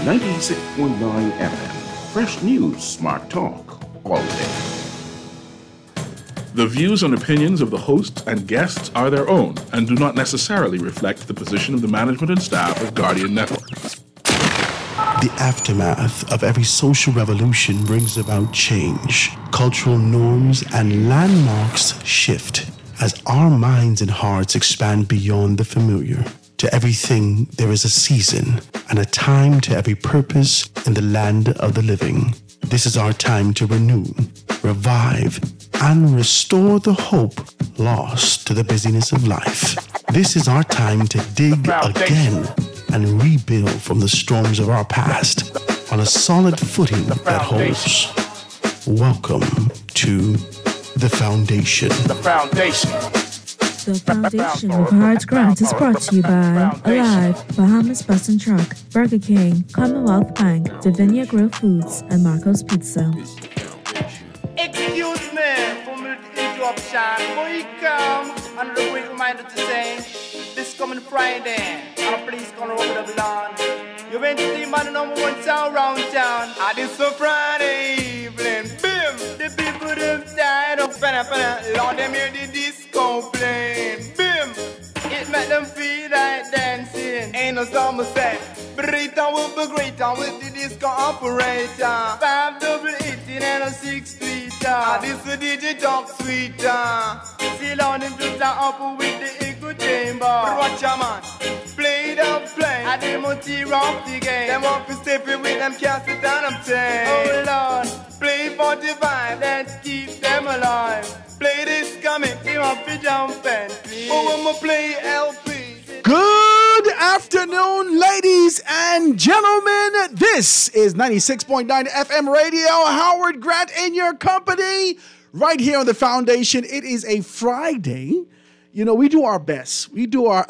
96.9 FM. Fresh news, smart talk, all day. The views and opinions of the hosts and guests are their own and do not necessarily reflect the position of the management and staff of Guardian Network. The aftermath of every social revolution brings about change. Cultural norms and landmarks shift as our minds and hearts expand beyond the familiar. To everything, there is a season and a time to every purpose in the land of the living. This is our time to renew, revive, and restore the hope lost to the busyness of life. This is our time to dig again and rebuild from the storms of our past on a solid footing that holds. Welcome to The Foundation. The Foundation. The Foundation with Howard Grant is brought to you by Alive, Bahamas Bus and Truck, Burger King, Commonwealth Bank, Divinia Grill Foods, and Marco's Pizza. Excuse me for me to interruption. Before you come, another quick reminder to say, this coming Friday, our police gonna open up the lawn. You went to see man number one town round town. And this a Friday evening, bim! The people them tired of penna. Lord, them hear the disco playing, bim! It make them feel like dancing. Ain't no summer say, Brita will be greater with the disco operator. 5-18 and a 6-tweeter. This a DJ talk sweeter. See on them just up with the echo chamber. But watch a man, play the play. I them on rock the game. Them up and step it with them can't sit down and play. Oh Lord, play 45, let's keep them alive. Play this comic, give up the jumping. Oh, I'ma play LP. Good afternoon, ladies and gentlemen. This is 96.9 FM radio. Howard Grant in your company right here on The Foundation. It is a Friday. You know, we do our best. We do our...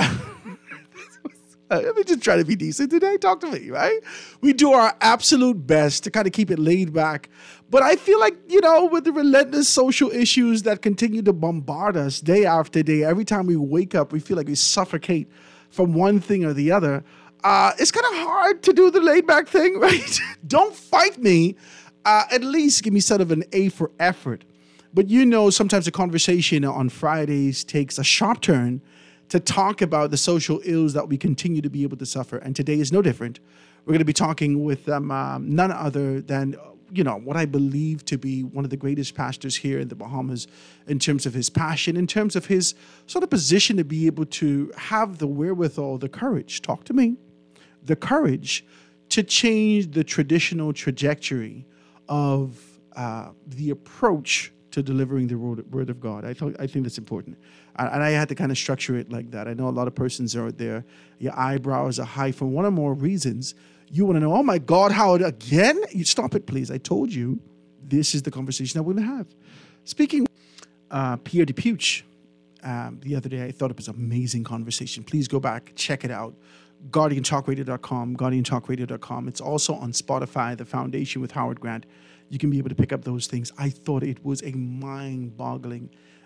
Let me just try to be decent today. Talk to me, right? We do our absolute best to kind of keep it laid back. But I feel like, you know, with the relentless social issues that continue to bombard us day after day, every time we wake up, we feel like we suffocate from one thing or the other. It's kind of hard to do the laid back thing, right? Don't fight me. At least give me sort of an A for effort. But you know, sometimes the conversation on Fridays takes a sharp turn to talk about the social ills that we continue to be able to suffer. And today is no different. We're going to be talking with none other than, you know, what I believe to be one of the greatest pastors here in the Bahamas in terms of his passion, in terms of his sort of position to be able to have the wherewithal, the courage, talk to me, the courage to change the traditional trajectory of the approach to delivering the word of God. I think that's important. And I had to kind of structure it like that. I know a lot of persons are out there, your eyebrows are high for one or more reasons. You want to know, oh my God, Howard, again? You stop it, please. I told you this is the conversation that we're going to have. Speaking Pierre DePuch the other day, I thought it was an amazing conversation. Please go back, check it out. GuardianTalkRadio.com, GuardianTalkRadio.com. It's also on Spotify, The Foundation with Howard Grant. You can be able to pick up those things. I thought it was a mind-blowing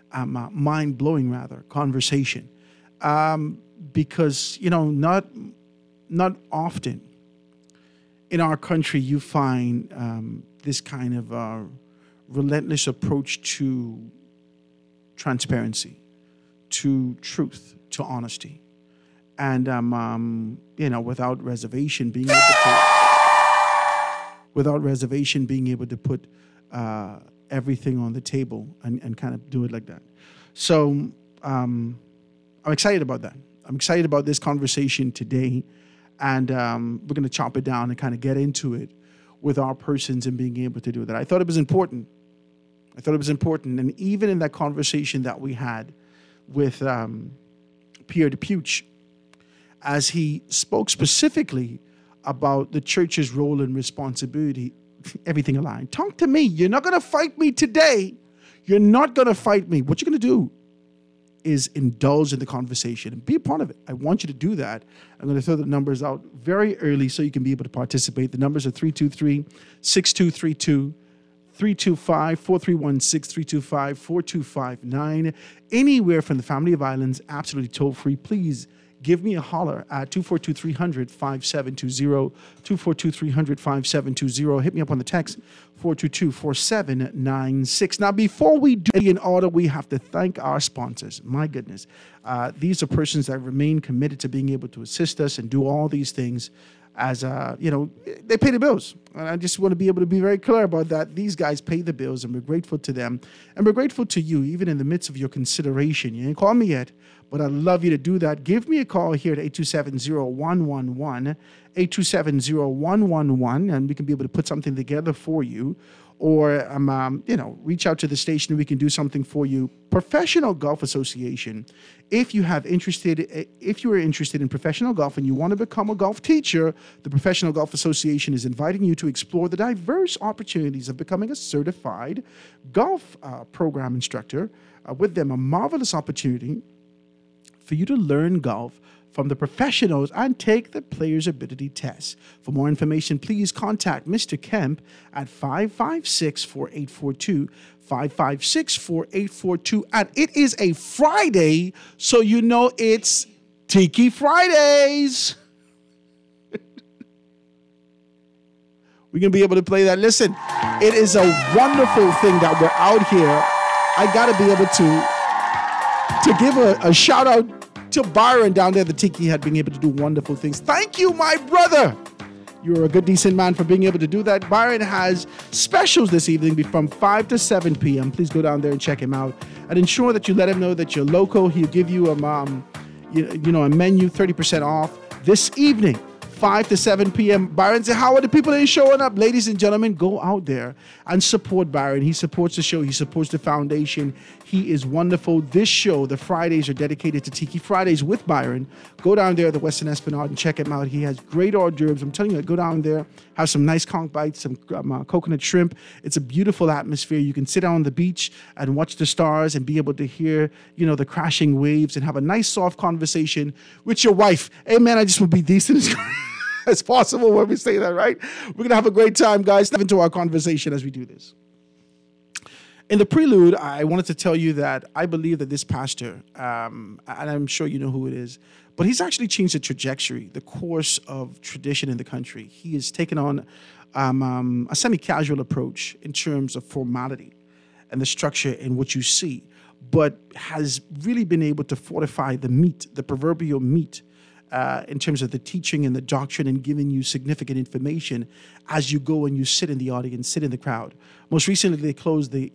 conversation. Because, you know, not often in our country you find this kind of relentless approach to transparency, to truth, to honesty. And, you know, without reservation being able to put everything on the table and kind of do it like that. So I'm excited about that. I'm excited about this conversation today. And we're going to chop it down and kind of get into it with our persons and being able to do that. I thought it was important. And even in that conversation that we had with Pierre DePuch, as he spoke specifically about the church's role and responsibility, everything aligned. Talk to me. You're not going to fight me today. You're not going to fight me. What you're going to do is indulge in the conversation and be a part of it. I want you to do that. I'm going to throw the numbers out very early so you can be able to participate. The numbers are 323-6232, 325-4316, 325-4259. Anywhere from the Family of Islands, absolutely toll-free. Please give me a holler at 242-300-5720, 242-300-5720. Hit me up on the text, 422-4796. Now, before we do in order, we have to thank our sponsors. My goodness. These are persons that remain committed to being able to assist us and do all these things as, they pay the bills. And I just want to be able to be very clear about that. These guys pay the bills, and we're grateful to them. And we're grateful to you, even in the midst of your consideration. You ain't called me yet, but I'd love you to do that. Give me a call here at 827-0111, 827-0111, and we can be able to put something together for you. Or, reach out to the station and we can do something for you. Professional Golf Association. If you are interested in professional golf and you want to become a golf teacher, the Professional Golf Association is inviting you to explore the diverse opportunities of becoming a certified golf program instructor. With them, a marvelous opportunity for you to learn golf from the professionals and take the player's ability test. For more information, please contact Mr. Kemp at 556-4842, 556-4842. And it is a Friday, so you know it's Tiki Fridays. We're going to be able to play that. Listen, it is a wonderful thing that we're out here. I got to be able to give a shout out to Byron down there, the Tiki Hut, being able to do wonderful things. Thank you, my brother. You're a good, decent man for being able to do that. Byron has specials this evening from 5 to 7 p.m. Please go down there and check him out. And ensure that you let him know that you're local. He'll give you a menu, 30% off this evening. 5 to 7 p.m. Byron said, how are the people that are showing up? Ladies and gentlemen, go out there and support Byron. He supports the show. He supports the foundation. He is wonderful. This show, the Fridays, are dedicated to Tiki Fridays with Byron. Go down there at the Western Esplanade and check him out. He has great hors d'oeuvres. I'm telling you, go down there, have some nice conch bites, some coconut shrimp. It's a beautiful atmosphere. You can sit down on the beach and watch the stars and be able to hear, the crashing waves and have a nice, soft conversation with your wife. Hey, man, I just want to be decent as possible when we say that, right? We're going to have a great time, guys. Step into our conversation as we do this. In the prelude, I wanted to tell you that I believe that this pastor, and I'm sure you know who it is, but he's actually changed the trajectory, the course of tradition in the country. He has taken on a semi-casual approach in terms of formality and the structure in what you see, but has really been able to fortify the meat, the proverbial meat, in terms of the teaching and the doctrine, and giving you significant information as you go and you sit in the audience, sit in the crowd. Most recently, they closed the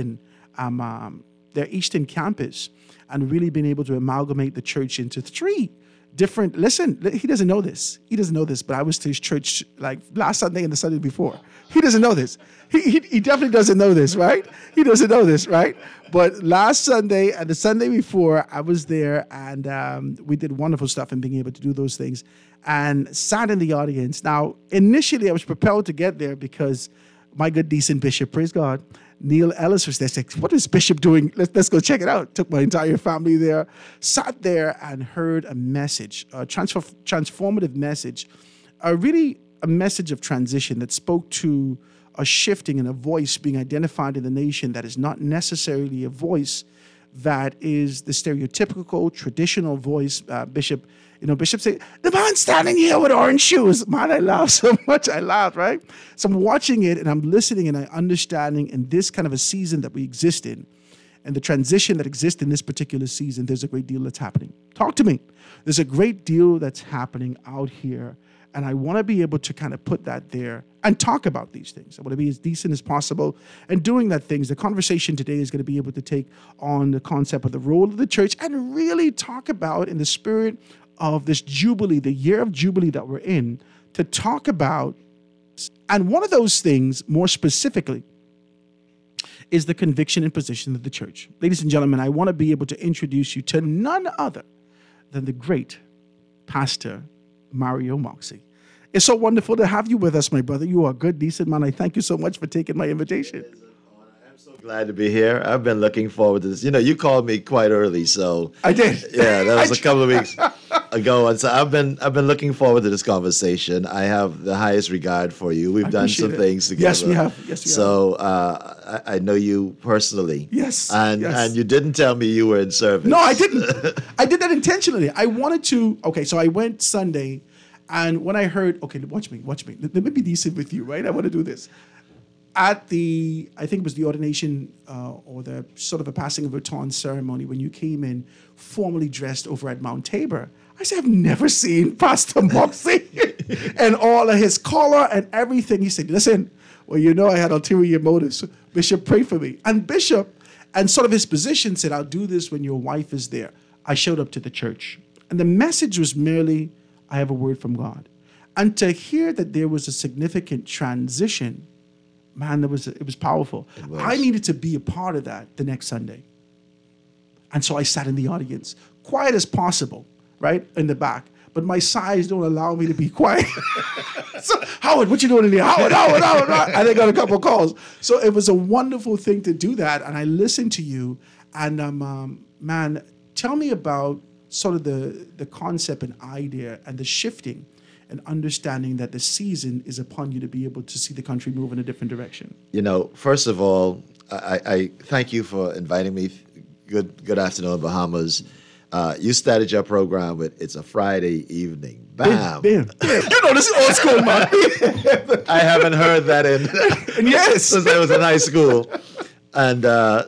their Eastern campus, and really been able to amalgamate the church into 3 different. Listen, he doesn't know this. He doesn't know this, but I was to his church like last Sunday and the Sunday before. He doesn't know this. He definitely doesn't know this, right? He doesn't know this, right? But last Sunday and the Sunday before, I was there, and we did wonderful stuff in being able to do those things, and sat in the audience. Now, initially, I was propelled to get there because my good, decent bishop, praise God, Neil Ellis was there. Said, what is Bishop doing? Let's go check it out. Took my entire family there, sat there and heard a message, a transformative message, really a message of transition that spoke to a shifting and a voice being identified in the nation that is not necessarily a voice that is the stereotypical, traditional voice. Bishop said, the man standing here with orange shoes. Man, I laughed so much. I laughed, right? So I'm watching it and I'm listening and I'm understanding in this kind of a season that we exist in, and the transition that exists in this particular season, there's a great deal that's happening. Talk to me. There's a great deal that's happening out here, and I want to be able to kind of put that there and talk about these things. I want to be as decent as possible and doing that things. The conversation today is going to be able to take on the concept of the role of the church and really talk about, in the spirit of this Jubilee, the year of Jubilee that we're in, to talk about. And one of those things, more specifically, is the conviction and position of the church. Ladies and gentlemen, I want to be able to introduce you to none other than the great Pastor Mario Moxie. It's so wonderful to have you with us, my brother. You are a good, decent man. I thank you so much for taking my invitation. I'm so glad to be here. I've been looking forward to this. You called me quite early, so I did. Yeah, that was a couple of weeks go on. So I've been looking forward to this conversation. I have the highest regard for you. We've done some things together. Yes, we have. So I know you personally. Yes. And you didn't tell me you were in service. No, I didn't. I did that intentionally. I wanted to. Okay, so I went Sunday, and when I heard, okay, watch me. Let me be decent with you, right? I want to do this. At the, I think it was the ordination or the sort of a passing of baton ceremony, when you came in formally dressed over at Mount Tabor, I said, I've never seen Pastor Moxie and all of his collar and everything. He said, listen, well, you know I had ulterior motives. Bishop, pray for me. And Bishop, and sort of his position, said, I'll do this when your wife is there. I showed up to the church. And the message was merely, I have a word from God. And to hear that there was a significant transition, man, it was powerful. I needed to be a part of that the next Sunday. And so I sat in the audience, quiet as possible, right, in the back. But my size don't allow me to be quiet. So, Howard, what you doing in there? Howard. And I got a couple of calls. So it was a wonderful thing to do that. And I listened to you. And, man, tell me about sort of the concept and idea and the shifting and understanding that the season is upon you to be able to see the country move in a different direction. You know, first of all, I thank you for inviting me. Good afternoon, Bahamas. You started your program with It's a Friday Evening. Bam. Bam. You know, this is old school, man. I haven't heard that since I was in high school. And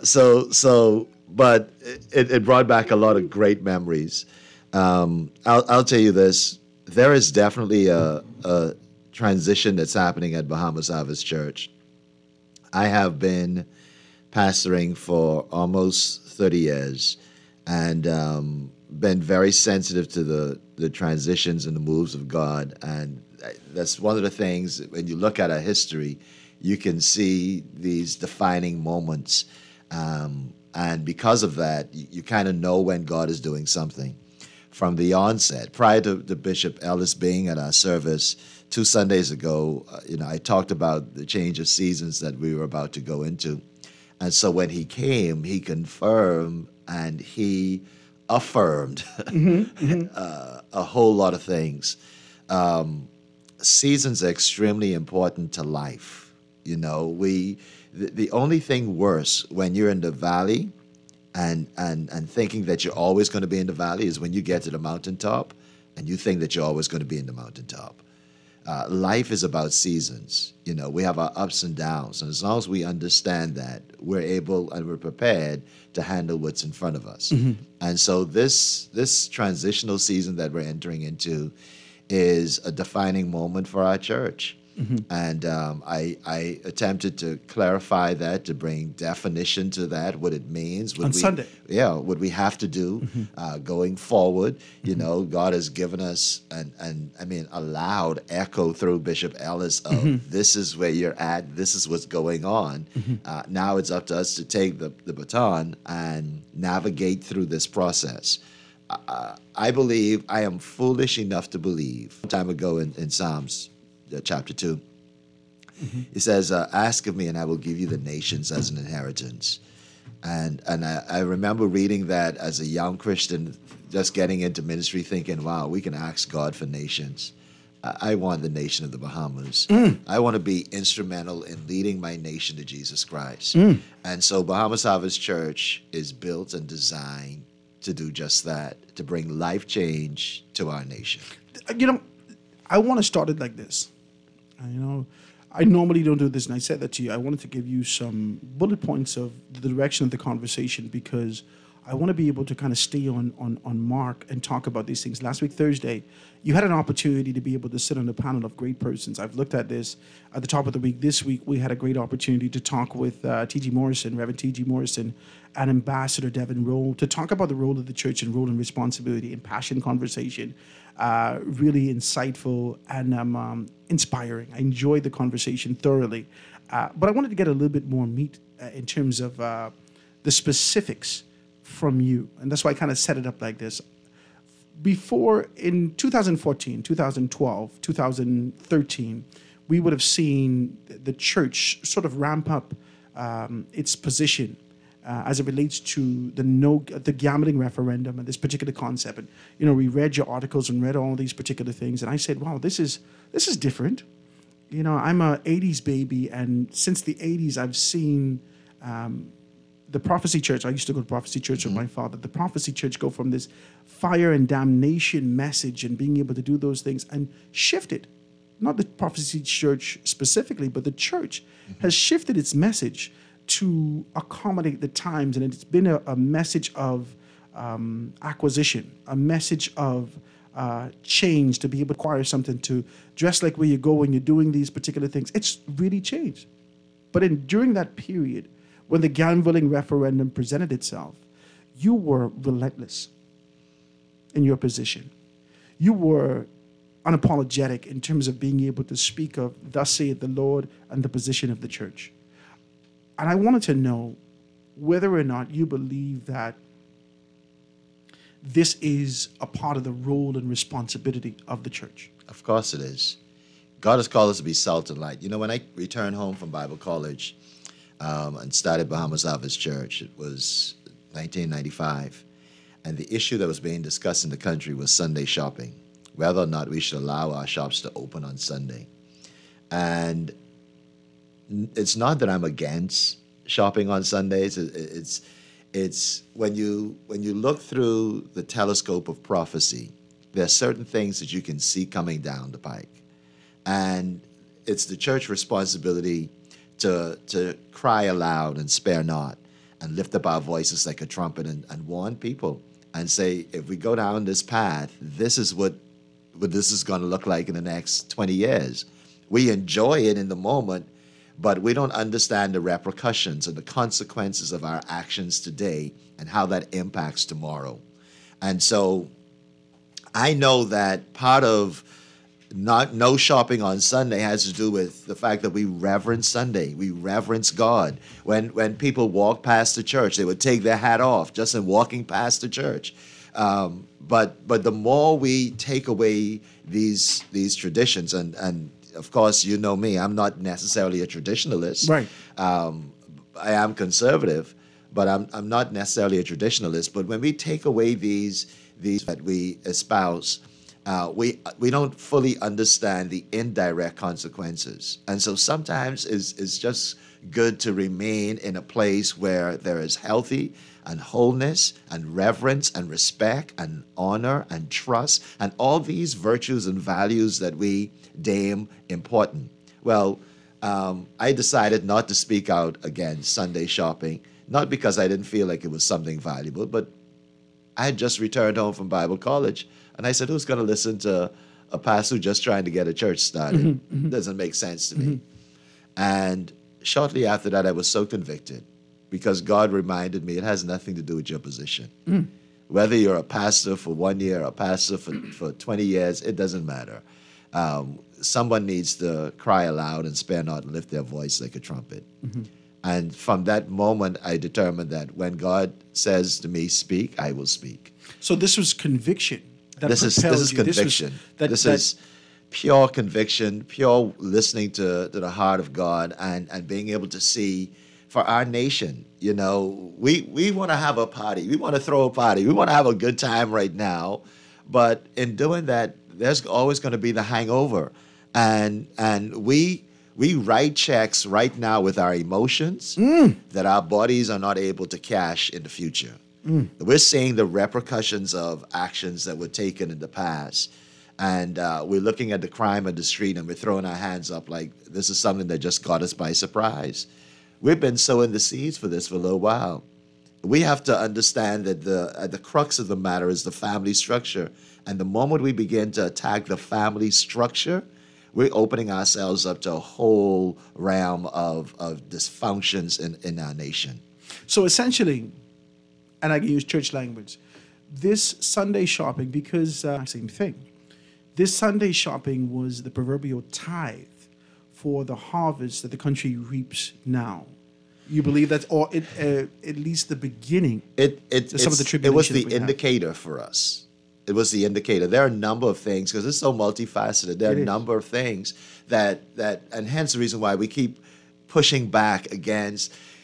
but it brought back a lot of great memories. I'll tell you this. There is definitely a transition that's happening at Bahamas Harvest Church. I have been pastoring for almost 30 years and been very sensitive to the transitions and the moves of God. And that's one of the things, when you look at our history, you can see these defining moments. And because of that, you kind of know when God is doing something. From the onset, prior to Bishop Ellis being at our service 2 Sundays ago, I talked about the change of seasons that we were about to go into. And so when he came, he confirmed and he affirmed a whole lot of things. Seasons are extremely important to life. You know, the only thing worse when you're in the valley and thinking that you're always going to be in the valley is when you get to the mountaintop and you think that you're always going to be in the mountaintop. Life is about seasons. You know, we have our ups and downs. And as long as we understand that, we're able and we're prepared to handle what's in front of us. And so this transitional season that we're entering into is a defining moment for our church. And I attempted to clarify that, to bring definition to that, what it means. Sunday. Yeah, what we have to do going forward. You know, God has given us and I mean, a loud echo through Bishop Ellis of this is where you're at, this is what's going on. Now it's up to us to take the baton and navigate through this process. I believe, I am foolish enough to believe, some time ago in Psalms, chapter 2. It says, ask of me and I will give you the nations as an inheritance. And I remember reading that as a young Christian, just getting into ministry, thinking, wow, we can ask God for nations. I want the nation of the Bahamas. I want to be instrumental in leading my nation to Jesus Christ. And so Bahamas Harvest Church is built and designed to do just that, to bring life change to our nation. You know, I want to start it like this. You know, I normally don't do this, and I said that to you. I wanted to give you some bullet points of the direction of the conversation because I want to be able to kind of stay on mark and talk about these things. Last week, Thursday, you had an opportunity to be able to sit on a panel of great persons. I've looked at this at the top of the week. This week, we had a great opportunity to talk with T.G. Morrison, Reverend T.G. Morrison, and Ambassador Devin Rowe, to talk about the role of the church and role and responsibility, impassioned conversation. Really insightful and inspiring. I enjoyed the conversation thoroughly. But I wanted to get a little bit more meat in terms of the specifics from you. And that's why I kind of set it up like this. Before, in 2014, 2012, 2013, we would have seen the church sort of ramp up its position as it relates to the gambling referendum and this particular concept. And we read your articles and read all these particular things, and I said, "Wow, this is different." I'm a '80s baby, and since the '80s, I've seen the Prophecy Church. I used to go to Prophecy Church with my father. The Prophecy Church go from this fire and damnation message and being able to do those things and shift it. Not the Prophecy Church specifically, but the church has shifted its message to accommodate the times, and it's been a message of acquisition, a message of change, to be able to acquire something, to dress like where you go when you're doing these particular things. It's really changed. But during that period, when the gambling referendum presented itself, you were relentless in your position. You were unapologetic in terms of being able to speak of "Thus saith the Lord" and the position of the church. And I wanted to know whether or not you believe that this is a part of the role and responsibility of the church. Of course it is. God has called us to be salt and light. When I returned home from Bible college and started Bahamas Harvest Church, it was 1995. And the issue that was being discussed in the country was Sunday shopping, whether or not we should allow our shops to open on Sunday. And it's not that I'm against shopping on Sundays. It's when you look through the telescope of prophecy, there are certain things that you can see coming down the pike. And it's the church responsibility to cry aloud and spare not, and lift up our voices like a trumpet and warn people and say, if we go down this path, this is what this is going to look like in the next 20 years. We enjoy it in the moment, but we don't understand the repercussions and the consequences of our actions today and how that impacts tomorrow. And so I know that part of no shopping on Sunday has to do with the fact that we reverence Sunday. We reverence God. When people walk past the church, they would take their hat off just in walking past the church. But the more we take away these traditions, and of course, you know me, I'm not necessarily a traditionalist. Right. I am conservative, but I'm not necessarily a traditionalist. But when we take away these that we espouse, we don't fully understand the indirect consequences. And so sometimes it's just good to remain in a place where there is healthy and wholeness and reverence and respect and honor and trust and all these virtues and values that we deem important. Well, I decided not to speak out against Sunday shopping, not because I didn't feel like it was something valuable, but I had just returned home from Bible college, and I said, who's going to listen to a pastor who's just trying to get a church started? Doesn't make sense to me. And shortly after that, I was so convicted because God reminded me it has nothing to do with your position. Whether you're a pastor for 1 year or a pastor for 20 years, it doesn't matter. Someone needs to cry aloud and spare not and lift their voice like a trumpet. And from that moment, I determined that when God says to me, speak, I will speak. So this was conviction. This is conviction. This is pure conviction, pure listening to the heart of God and being able to see for our nation. We want to have a party. We want to throw a party. We want to have a good time right now. But in doing that, there's always going to be the hangover. And we write checks right now with our emotions that our bodies are not able to cash in the future. We're seeing the repercussions of actions that were taken in the past. And we're looking at the crime on the street and we're throwing our hands up like this is something that just caught us by surprise. We've been sowing the seeds for this for a little while. We have to understand that the crux of the matter is the family structure. And the moment we begin to attack the family structure, we're opening ourselves up to a whole realm of dysfunctions in our nation. So essentially, and I can use church language, this Sunday shopping, because same thing, this Sunday shopping was the proverbial tithe for the harvest that the country reaps now. You believe that, or at least the beginning of some of the tribulation? It was the indicator for us. It was the indicator. There are a number of things, because it's so multifaceted. There are a number of things that, and hence the reason why we keep pushing back against.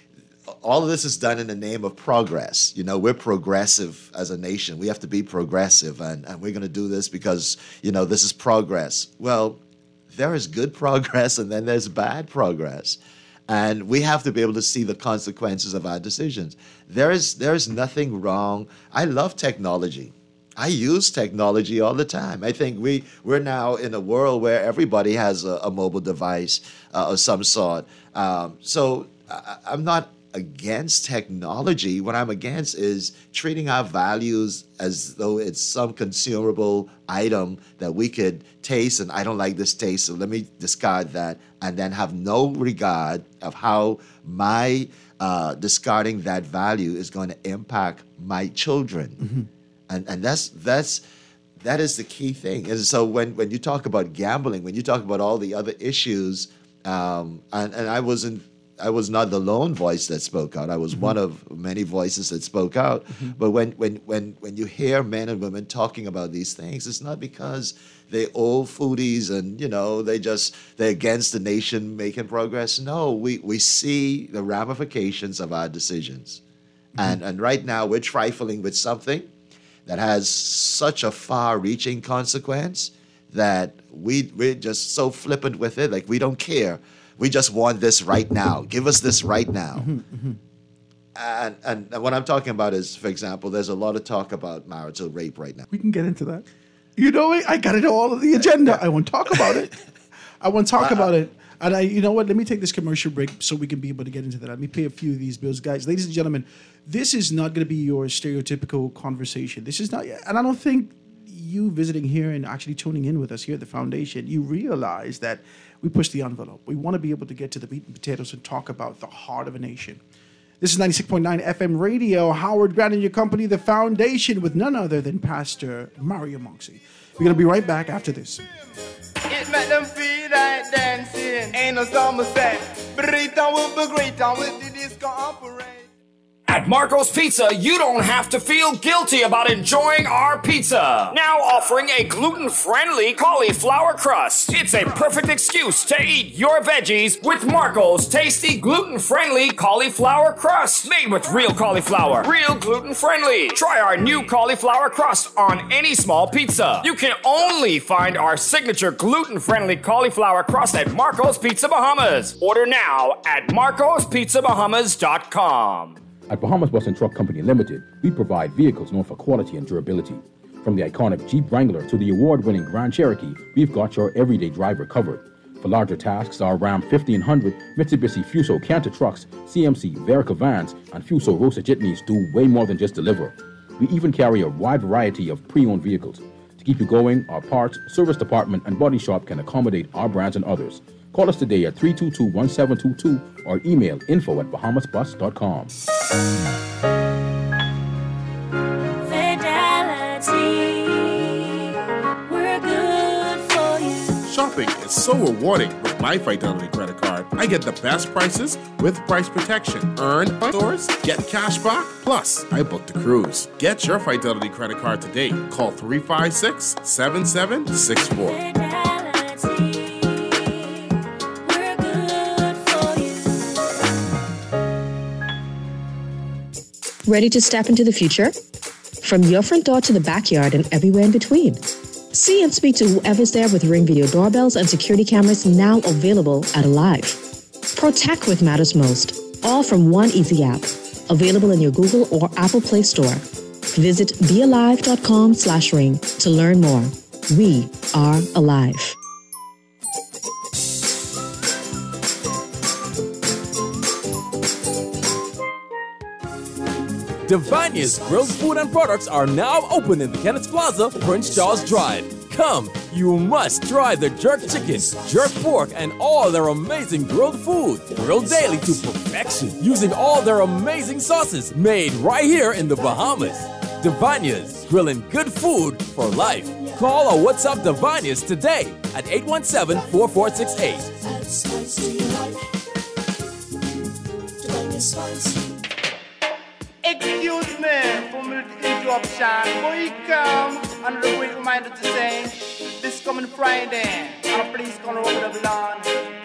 all of this is done in the name of progress. You know, we're progressive as a nation. We have to be progressive, and we're going to do this because, you know, this is progress. Well, there is good progress and then there's bad progress. And we have to be able to see the consequences of our decisions. There is nothing wrong. I love technology. I use technology all the time. I think we're now in a world where everybody has a mobile device of some sort. So I'm not against technology. What I'm against is treating our values as though it's some consumable item that we could taste, and I don't like this taste, so let me discard that, and then have no regard of how my discarding that value is going to impact my children. Mm-hmm. And that is the key thing. And so when you talk about gambling, when you talk about all the other issues, and I was not the lone voice that spoke out. I was one of many voices that spoke out. Mm-hmm. But when you hear men and women talking about these things, it's not because they're old foodies and, you know, they're against the nation making progress. No, we see the ramifications of our decisions. Mm-hmm. And right now we're trifling with something that has such a far-reaching consequence that we're just so flippant with it, like we don't care. We just want this right now. Give us this right now. Mm-hmm, mm-hmm. And what I'm talking about is, for example, there's a lot of talk about marital rape right now. We can get into that. You know, I got it all on the agenda. I want to talk about it. And you know what? Let me take this commercial break so we can be able to get into that. Let me pay a few of these bills. Guys, ladies and gentlemen, this is not going to be your stereotypical conversation. This is not, and I don't think you visiting here and actually tuning in with us here at the foundation, you realize that we push the envelope. We want to be able to get to the meat and potatoes and talk about the heart of a nation. This is 96.9 FM radio. Howard Grant and your company, the foundation, with none other than Pastor Mario Monksy. We're going to be right back after this. It make them feel like dancing. Ain't no summer set. Burrito will be great on with the disco operate. At Marco's Pizza, you don't have to feel guilty about enjoying our pizza. Now offering a gluten-friendly cauliflower crust. It's a perfect excuse to eat your veggies with Marco's tasty gluten-friendly cauliflower crust. Made with real cauliflower, real gluten-friendly. Try our new cauliflower crust on any small pizza. You can only find our signature gluten-friendly cauliflower crust at Marco's Pizza Bahamas. Order now at marcospizzabahamas.com. At Bahamas Bus and Truck Company Limited, we provide vehicles known for quality and durability. From the iconic Jeep Wrangler to the award-winning Grand Cherokee, we've got your everyday driver covered. For larger tasks, our Ram 1500, Mitsubishi Fuso Canter trucks, CMC Verica vans, and Fuso Rosa jitneys do way more than just deliver. We even carry a wide variety of pre-owned vehicles. To keep you going, our parts, service department, and body shop can accommodate our brands and others. Call us today at 322-1722 or email info@bahamasbus.com. Fidelity, we're good for you. Shopping is so rewarding with my Fidelity credit card. I get the best prices with price protection. Earn stores, get cash back, plus I booked a cruise. Get your Fidelity credit card today. Call 356-7764. Ready to step into the future? From your front door to the backyard and everywhere in between. See and speak to whoever's there with Ring Video doorbells and security cameras now available at Alive. Protect what matters most, all from one easy app. Available in your Google or Apple Play Store. Visit bealive.com/ring to learn more. We are Alive. Divania's grilled food and products are now open in the Kenneth Plaza, Prince Charles Drive. Come, you must try the jerk chicken, jerk pork, and all their amazing grilled food. Grilled daily to perfection, using all their amazing sauces made right here in the Bahamas. Divania's, grilling good food for life. Call or WhatsApp Divania's today at 817-4468. Excuse me for me to interruption. Boy, come and quick reminder to say this coming Friday, and please come over the lawn.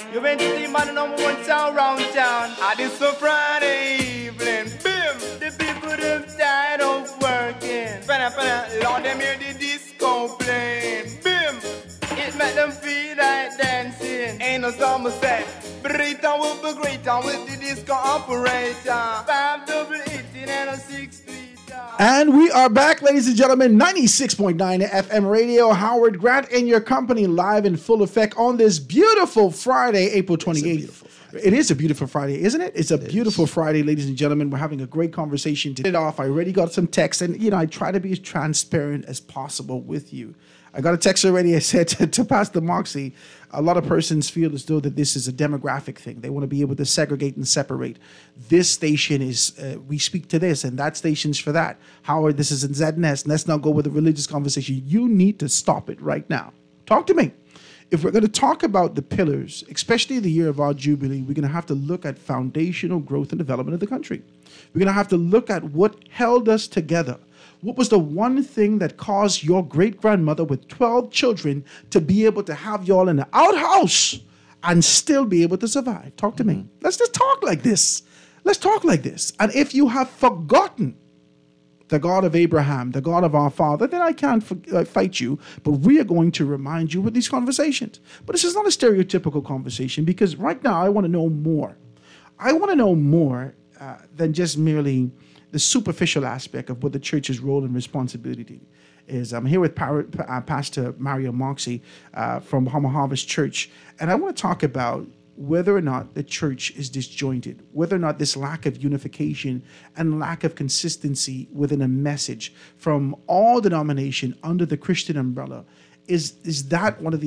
You went to the man number one sound round town. And it's a Friday evening. Bim! The people them tired of working. Lord, them hear the disco playing. Bim! It make them feel like dancing. Ain't no summer say. Brita will be greater with the disco operator. 5-18 and a 6-3. And we are back, ladies and gentlemen. 96.9 FM radio. Howard Grant in your company, live in full effect on this beautiful Friday, April 28th. It is a beautiful Friday, isn't it? It's a beautiful Friday, ladies and gentlemen. We're having a great conversation to get it off. I already got some text, and I try to be as transparent as possible with you. I got a text already. I said to Pastor Moxie, a lot of persons feel as though that this is a demographic thing. They want to be able to segregate and separate. This station is, we speak to this, and that station's for that. Howard, this is in ZNS. Let's not go with a religious conversation. You need to stop it right now. Talk to me. If we're going to talk about the pillars, especially the year of our Jubilee, we're going to have to look at foundational growth and development of the country. We're going to have to look at what held us together. What was the one thing that caused your great-grandmother with 12 children to be able to have y'all in the outhouse and still be able to survive? Talk to me. Let's just talk like this. Let's talk like this. And if you have forgotten the God of Abraham, the God of our father, then I can't fight you. But we are going to remind you with these conversations. But this is not a stereotypical conversation, because right now I want to know more. I want to know more than just merely the superficial aspect of what the church's role and responsibility is. I'm here with Pastor Mario Moxie from Bahama Harvest Church, and I want to talk about whether or not the church is disjointed, whether or not this lack of unification and lack of consistency within a message from all denomination under the Christian umbrella, is that one of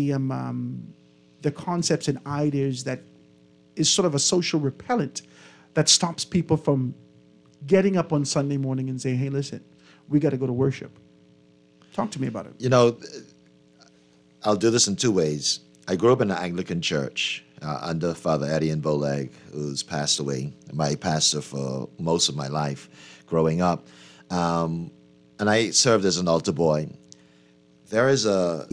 the concepts and ideas that is sort of a social repellent that stops people from getting up on Sunday morning and saying, hey, listen, we got to go to worship. Talk to me about it. I'll do this in two ways. I grew up in an Anglican church under Father Eddie Boleg, who's passed away, my pastor for most of my life growing up. And I served as an altar boy. There is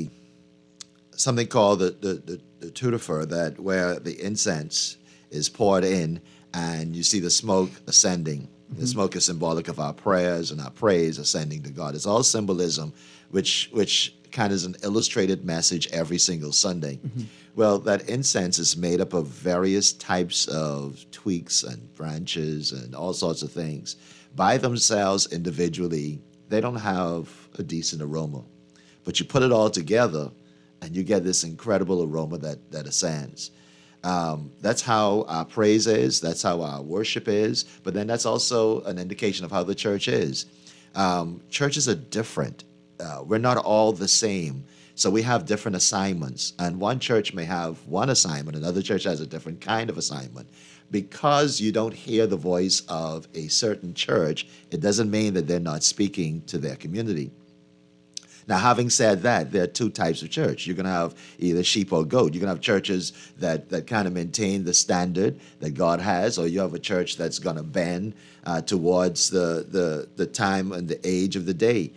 something called the tudifer, where the incense is poured in and you see the smoke ascending. The smoke is symbolic of our prayers and our praise ascending to God. It's all symbolism, which kind of is an illustrated message every single Sunday. Well, that incense is made up of various types of twigs and branches and all sorts of things. By themselves, individually, they don't have a decent aroma. But you put it all together, and you get this incredible aroma that ascends. That's how our praise is. That's how our worship is. But then that's also an indication of how the church is. Churches are different. We're not all the same. So we have different assignments. And one church may have one assignment. Another church has a different kind of assignment. Because you don't hear the voice of a certain church, it doesn't mean that they're not speaking to their community. Now, having said that, there are two types of church. You're going to have either sheep or goat. You're going to have churches that kind of maintain the standard that God has, or you have a church that's going to bend towards the time and the age of the day.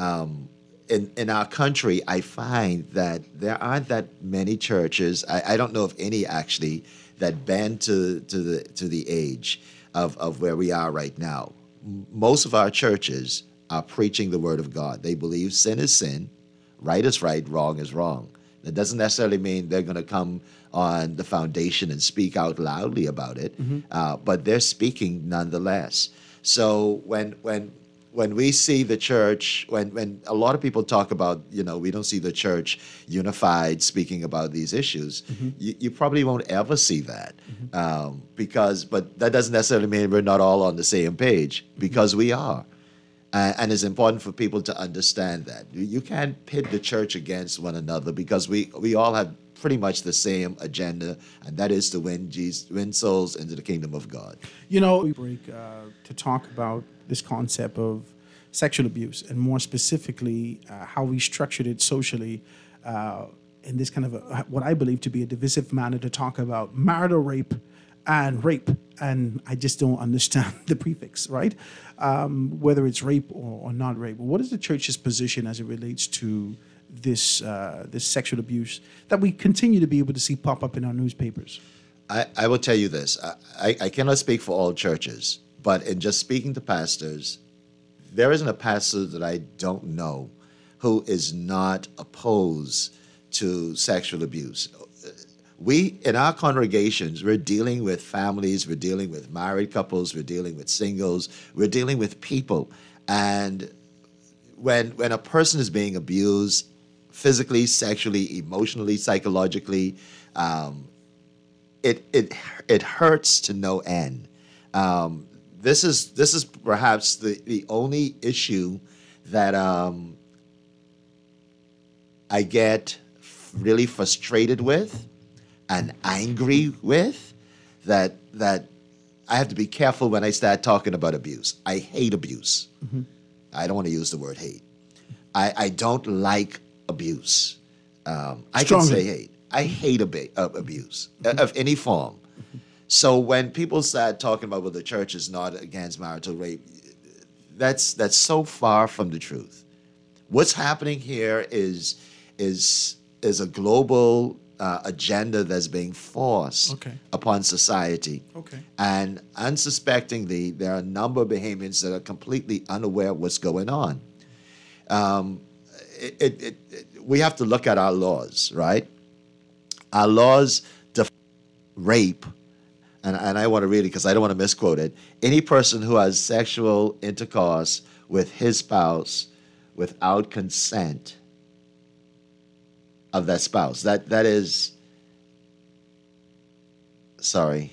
In our country, I find that there aren't that many churches. I don't know of any actually that bend to the age of where we are right now. Most of our churches are preaching the word of God. They believe sin is sin, right is right, wrong is wrong. That doesn't necessarily mean they're going to come on the foundation and speak out loudly about it, but they're speaking nonetheless. So when we see the church, when a lot of people talk about, we don't see the church unified speaking about these issues, you probably won't ever see that. But that doesn't necessarily mean we're not all on the same page, because we are. And it's important for people to understand that. You can't pit the church against one another, because we all have pretty much the same agenda, and that is to win souls into the kingdom of God. We break to talk about this concept of sexual abuse, and more specifically, how we structured it socially in this kind of what I believe to be a divisive manner, to talk about marital rape and rape. And I just don't understand the prefix, right? Whether it's rape or not rape. What is the church's position as it relates to this sexual abuse that we continue to be able to see pop up in our newspapers? I will tell you this. I cannot speak for all churches, but in just speaking to pastors, there isn't a pastor that I don't know who is not opposed to sexual abuse. We, in our congregations, we're dealing with families, we're dealing with married couples, we're dealing with singles, we're dealing with people. And when a person is being abused physically, sexually, emotionally, psychologically, it hurts to no end. This is perhaps the only issue that I get really frustrated with and angry with, that I have to be careful when I start talking about abuse. I hate abuse. Mm-hmm. I don't want to use the word hate. I don't like abuse. I can Strongly. say hate. I hate abuse of any form. So when people start talking about, well, the church is not against marital rape, that's so far from the truth. What's happening here is a global agenda that's being forced upon society. Okay. And unsuspectingly, there are a number of Bahamians that are completely unaware of what's going on. We have to look at our laws, right? Our laws define rape, and I want to read it because I don't want to misquote it. Any person who has sexual intercourse with his spouse without consent of that spouse. That is, sorry.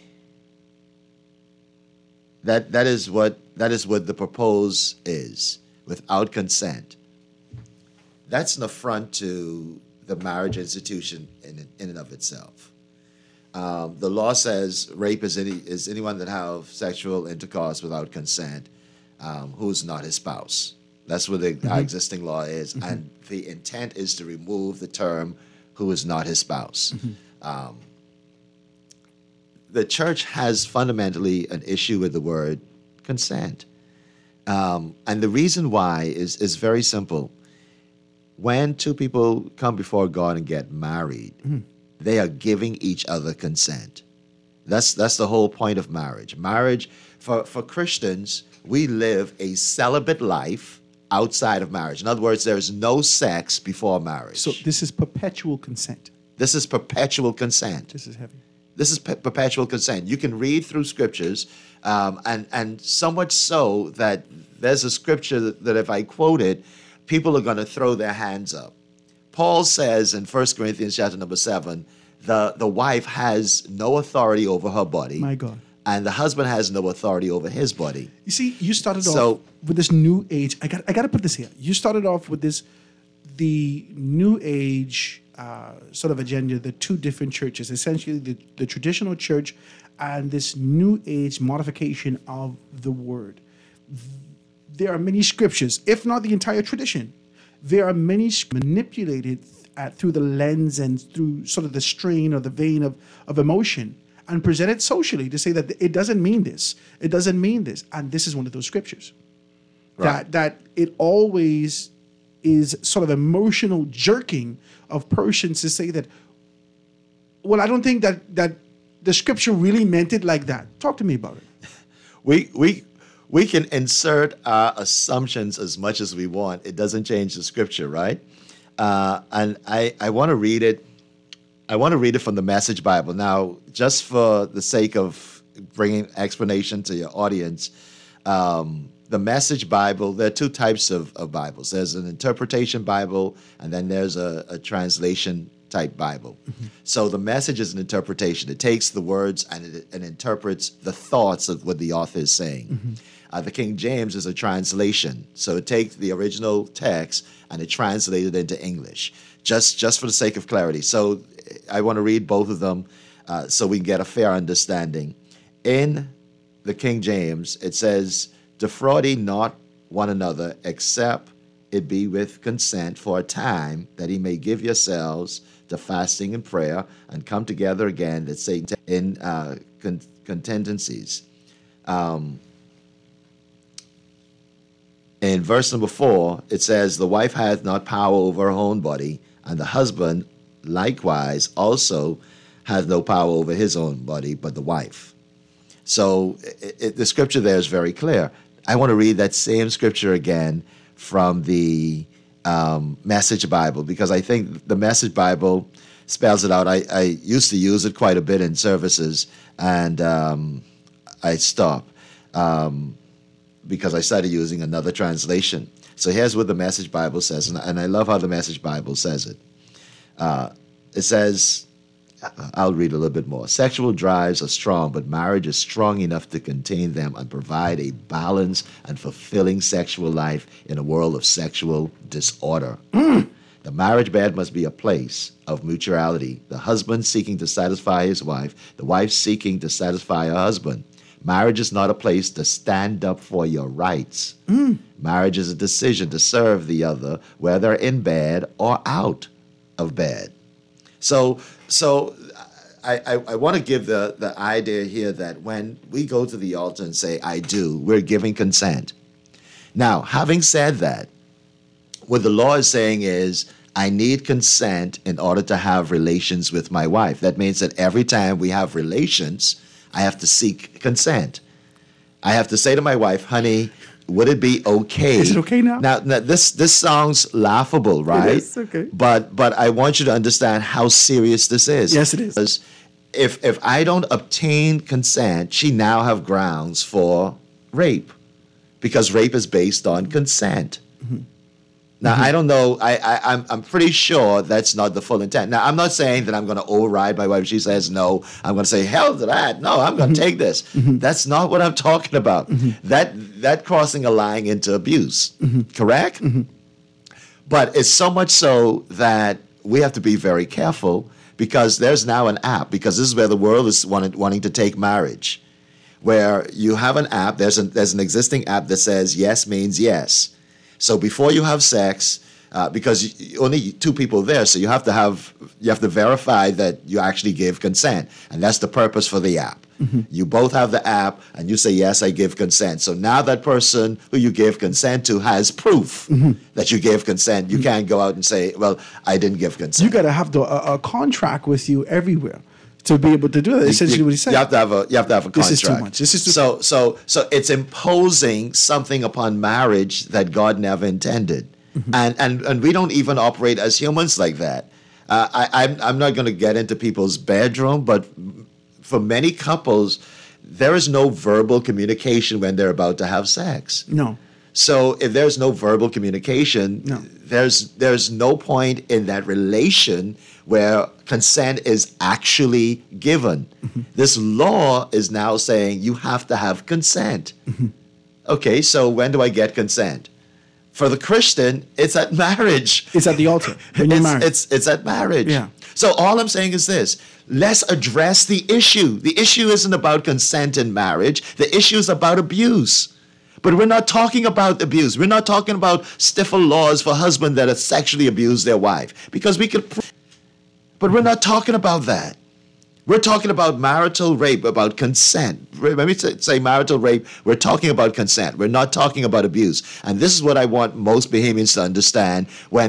That is what the propose is, without consent. That's an affront to the marriage institution in and of itself. The law says rape is anyone that have sexual intercourse without consent, who's not his spouse. That's what our existing law is, and the intent is to remove the term "who is not his spouse." The church has fundamentally an issue with the word consent, and the reason why is very simple. When two people come before God and get married, they are giving each other consent. That's the whole point of marriage. Marriage, for Christians, we live a celibate life outside of marriage. In other words, there is no sex before marriage. So this is perpetual consent. This is perpetual consent. This is heavy. This is perpetual consent. You can read through scriptures, and so much so that there's a scripture that if I quote it, people are going to throw their hands up. Paul says in 1 Corinthians chapter number 7, the wife has no authority over her body. My God. And the husband has no authority over his body. You see, you started off with this new age. I got to put this here. You started off with the new age sort of agenda, the two different churches, essentially the traditional church and this new age modification of the word. There are many scriptures, if not the entire tradition. There are many manipulated through the lens and through sort of the strain or the vein of emotion, and presented socially to say that it doesn't mean this. It doesn't mean this. And this is one of those scriptures. Right. That it always is sort of emotional jerking of persons to say that, well, I don't think that the scripture really meant it like that. Talk to me about it. We can insert our assumptions as much as we want. It doesn't change the scripture, right? And I want to read it. I want to read it from the Message Bible. Now, just for the sake of bringing explanation to your audience, the Message Bible, there are two types of Bibles. There's an interpretation Bible, and then there's a translation type Bible. So the Message is an interpretation. It takes the words and it interprets the thoughts of what the author is saying. The King James is a translation. So it takes the original text and it translates it into English, just for the sake of clarity. So I want to read both of them so we can get a fair understanding. In the King James, it says, "Defraud ye not one another, except it be with consent for a time, that ye may give yourselves to fasting and prayer, and come together again, that say in contingencies." in verse number 4, it says, the wife hath not power over her own body, and the husband likewise also hath no power over his own body, but the wife. So the scripture there is very clear. I want to read that same scripture again from the Message Bible, because I think the Message Bible spells it out. I used to use it quite a bit in services, and I stopped because I started using another translation. So here's what the Message Bible says, and I love how the Message Bible says it. It says, I'll read a little bit more. Sexual drives are strong, but marriage is strong enough to contain them and provide a balanced and fulfilling sexual life in a world of sexual disorder. The marriage bed must be a place of mutuality. The husband seeking to satisfy his wife, the wife seeking to satisfy her husband. Marriage is not a place to stand up for your rights. Marriage is a decision to serve the other, whether in bed or out of bed. So I want to give the idea here that when we go to the altar and say, I do, we're giving consent. Now, having said that, what the law is saying is, I need consent in order to have relations with my wife. That means that every time we have relations, I have to seek consent. I have to say to my wife, honey, would it be okay? Is it okay now? Now this sounds laughable, right? It is, okay. But I want you to understand how serious this is. Yes, it is. Because if I don't obtain consent, she now have grounds for rape, because rape is based on consent. Now, I don't know. I'm pretty sure that's not the full intent. Now, I'm not saying that I'm going to override my wife. She says no. I'm going to say, hell to that. No, I'm going to take this. That's not what I'm talking about. That crossing a line into abuse, correct? But it's so much so that we have to be very careful, because there's now an app, because this is where the world is wanting to take marriage, where you have an app. There's an existing app that says yes means yes. So before you have sex, because only two people there, so you have to verify that you actually give consent, and that's the purpose for the app. You both have the app, and you say yes, I give consent. So now that person who you give consent to has proof that you gave consent. You can't go out and say, well, I didn't give consent. You got to have a contract with you everywhere to be able to do that. Essentially, what he said. You have to have a contract. This is too much. This is too so it's imposing something upon marriage that God never intended, and we don't even operate as humans like that. I'm not going to get into people's bedroom, but for many couples, there is no verbal communication when they're about to have sex. No. So if there's no verbal communication, there's no point in that relation where consent is actually given. This law is now saying you have to have consent. Okay, so when do I get consent? For the Christian, it's at marriage. It's at the altar when you're married. It's at marriage. Yeah. So all I'm saying is this. Let's address the issue. The issue isn't about consent in marriage. The issue is about abuse. But we're not talking about abuse. We're not talking about stiffer laws for husbands that have sexually abused their wife. Because we could... But we're not talking about that. We're talking about marital rape, about consent. Let me say marital rape. We're talking about consent. We're not talking about abuse. And this is what I want most Bahamians to understand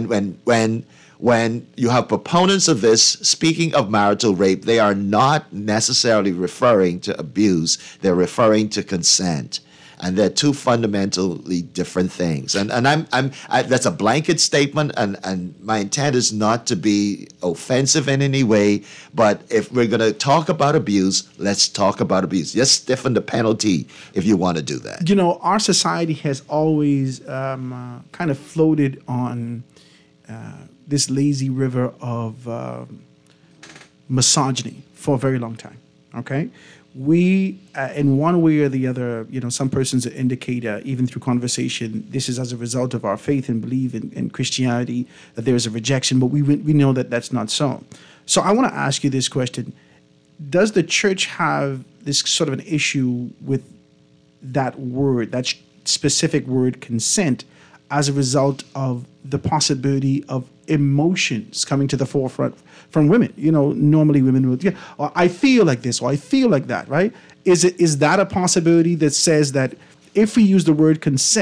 when you have proponents of this speaking of marital rape. They are not necessarily referring to abuse. They're referring to consent. And they're two fundamentally different things. And that's a blanket statement, and my intent is not to be offensive in any way, but if we're going to talk about abuse, let's talk about abuse. Just stiffen the penalty if you want to do that. You know, our society has always kind of floated on this lazy river of misogyny for a very long time, okay? We, in one way or the other, you know, some persons indicate, even through conversation, this is as a result of our faith and belief in Christianity, that there is a rejection, but we know that that's not so. So I want to ask you this question. Does the church have this sort of an issue with that word, that specific word consent, as a result of the possibility of emotions coming to the forefront from women? You know, normally women would, yeah, or I feel like this, or I feel like that, right? Is that a possibility that says that if we use the word consent,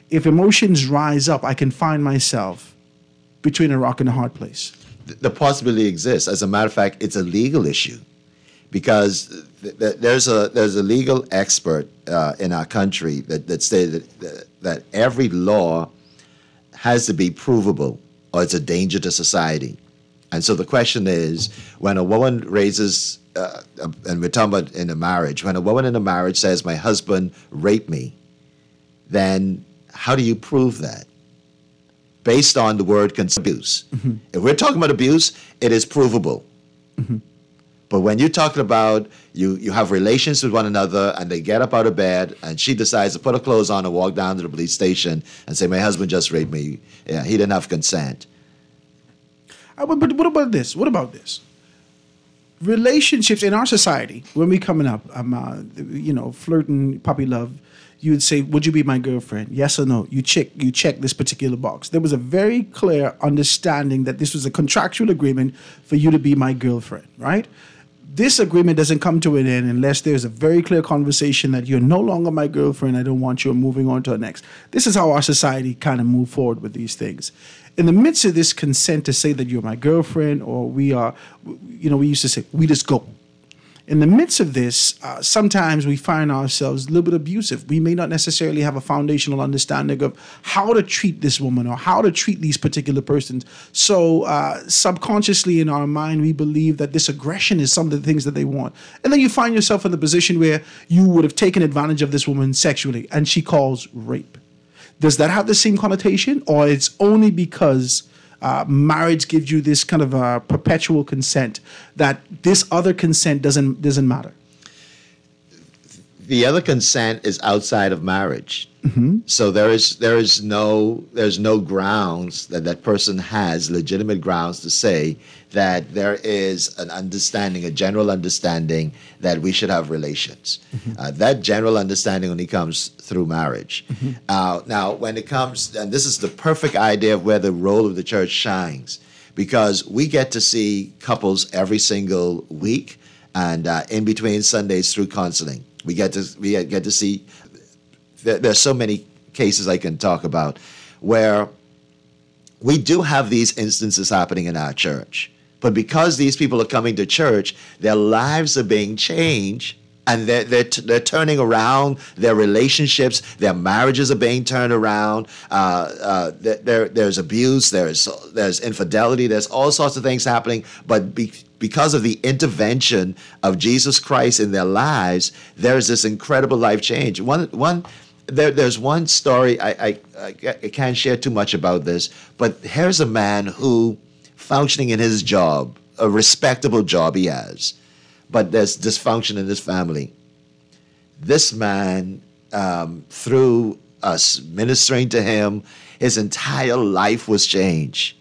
if emotions rise up, I can find myself between a rock and a hard place. The possibility exists. As a matter of fact, it's a legal issue, because there's a legal expert in our country that stated that every law has to be provable, or it's a danger to society. And so the question is, when a woman raises, and we're talking about in a marriage, when a woman in a marriage says, my husband raped me, then how do you prove that? Based on the word abuse. Mm-hmm. If we're talking about abuse, it is provable. Mm-hmm. But when you're talking about you have relations with one another, and they get up out of bed, and she decides to put her clothes on and walk down to the police station and say, my husband just raped me. Yeah, he didn't have consent. But what about this? What about this? Relationships in our society, when we coming up, flirting, puppy love, you would say, would you be my girlfriend? Yes or no? You check this particular box. There was a very clear understanding that this was a contractual agreement for you to be my girlfriend, right? This agreement doesn't come to an end unless there's a very clear conversation that you're no longer my girlfriend, I don't want you, I'm moving on to the next. This is how our society kind of move forward with these things. In the midst of this consent to say that you're my girlfriend, or we used to say, we just go. In the midst of this, sometimes we find ourselves a little bit abusive. We may not necessarily have a foundational understanding of how to treat this woman or how to treat these particular persons. So subconsciously in our mind, we believe that this aggression is some of the things that they want. And then you find yourself in the position where you would have taken advantage of this woman sexually, and she calls rape. Does that have the same connotation, or it's only because marriage gives you this kind of perpetual consent that this other consent doesn't matter? The other consent is outside of marriage. Mm-hmm. So there's no grounds that person has, legitimate grounds to say that there is an understanding, a general understanding that we should have relations. Mm-hmm. That general understanding only comes through marriage. Mm-hmm. Now, when it comes, and this is the perfect idea of where the role of the church shines, because we get to see couples every single week, and in between Sundays through counseling. We get to see. There's so many cases I can talk about where we do have these instances happening in our church. But because these people are coming to church, their lives are being changed, and they're turning around. Their relationships, their marriages are being turned around. There's abuse, there's infidelity, there's all sorts of things happening. But because of the intervention of Jesus Christ in their lives, there's this incredible life change. There's one story, I can't share too much about this, but here's a man who, functioning in his job, a respectable job he has, but there's dysfunction in his family. This man, through us ministering to him, his entire life was changed.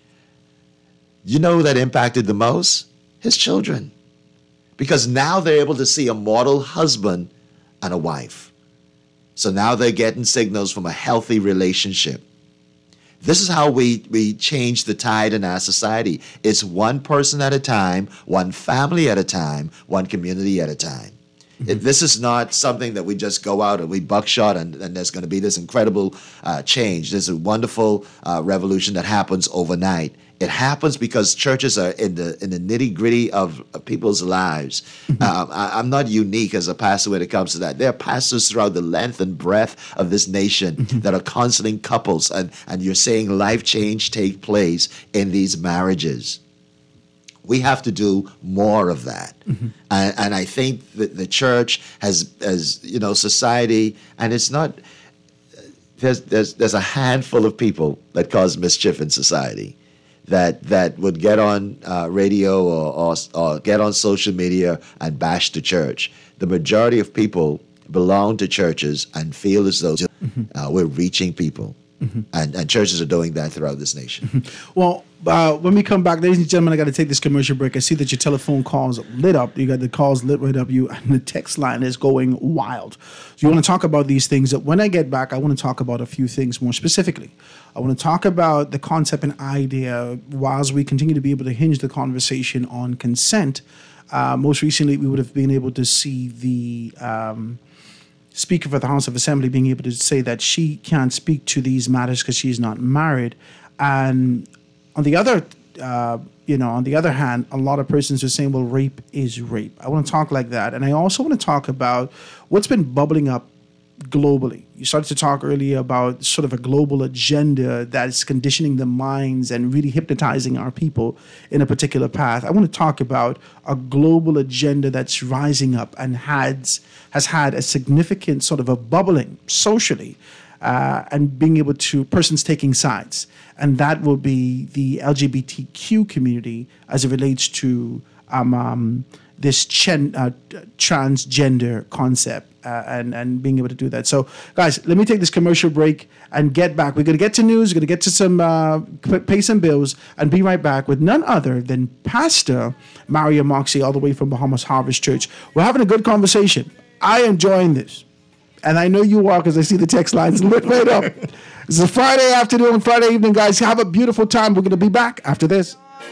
You know who that impacted the most? His children. Because now they're able to see a model husband and a wife. So now they're getting signals from a healthy relationship. This is how we change the tide in our society. It's one person at a time, one family at a time, one community at a time. Mm-hmm. This is not something that we just go out and we buckshot and there's going to be this incredible change. There's a wonderful revolution that happens overnight. It happens because churches are in the nitty-gritty of people's lives. Mm-hmm. I'm not unique as a pastor when it comes to that. There are pastors throughout the length and breadth of this nation mm-hmm. that are counseling couples, and you're seeing life change take place in these marriages. We have to do more of that. Mm-hmm. And I think that the church has society, and it's not, there's a handful of people that cause mischief in society that would get on radio or get on social media and bash the church. The majority of people belong to churches and feel as though we're reaching people. Mm-hmm. And churches are doing that throughout this nation. Mm-hmm. Well, when we come back, ladies and gentlemen, I got to take this commercial break. I see that your telephone calls lit up. You got the calls lit right up. And the text line is going wild. So you want to talk about these things. When I get back, I want to talk about a few things more specifically. I want to talk about the concept and idea whilst we continue to be able to hinge the conversation on consent. Most recently, we would have been able to see the Speaker for the House of Assembly being able to say that she can't speak to these matters because she's not married. And on the other, on the other hand, a lot of persons are saying, well, rape is rape. I want to talk like that. And I also want to talk about what's been bubbling up globally. You started to talk earlier about sort of a global agenda that's conditioning the minds and really hypnotizing our people in a particular path. I want to talk about a global agenda that's rising up and has had a significant sort of a bubbling socially and being able to persons taking sides. And that will be the LGBTQ community as it relates to this transgender concept and being able to do that. So, guys, let me take this commercial break and get back. We're going to get to news. We're going to get to some pay some bills and be right back with none other than Pastor Mario Moxie, all the way from Bahamas Harvest Church. We're having a good conversation. I am enjoying this. And I know you are because I see the text lines lit right up. It's a Friday afternoon, Friday evening, guys. Have a beautiful time. We're going to be back after this.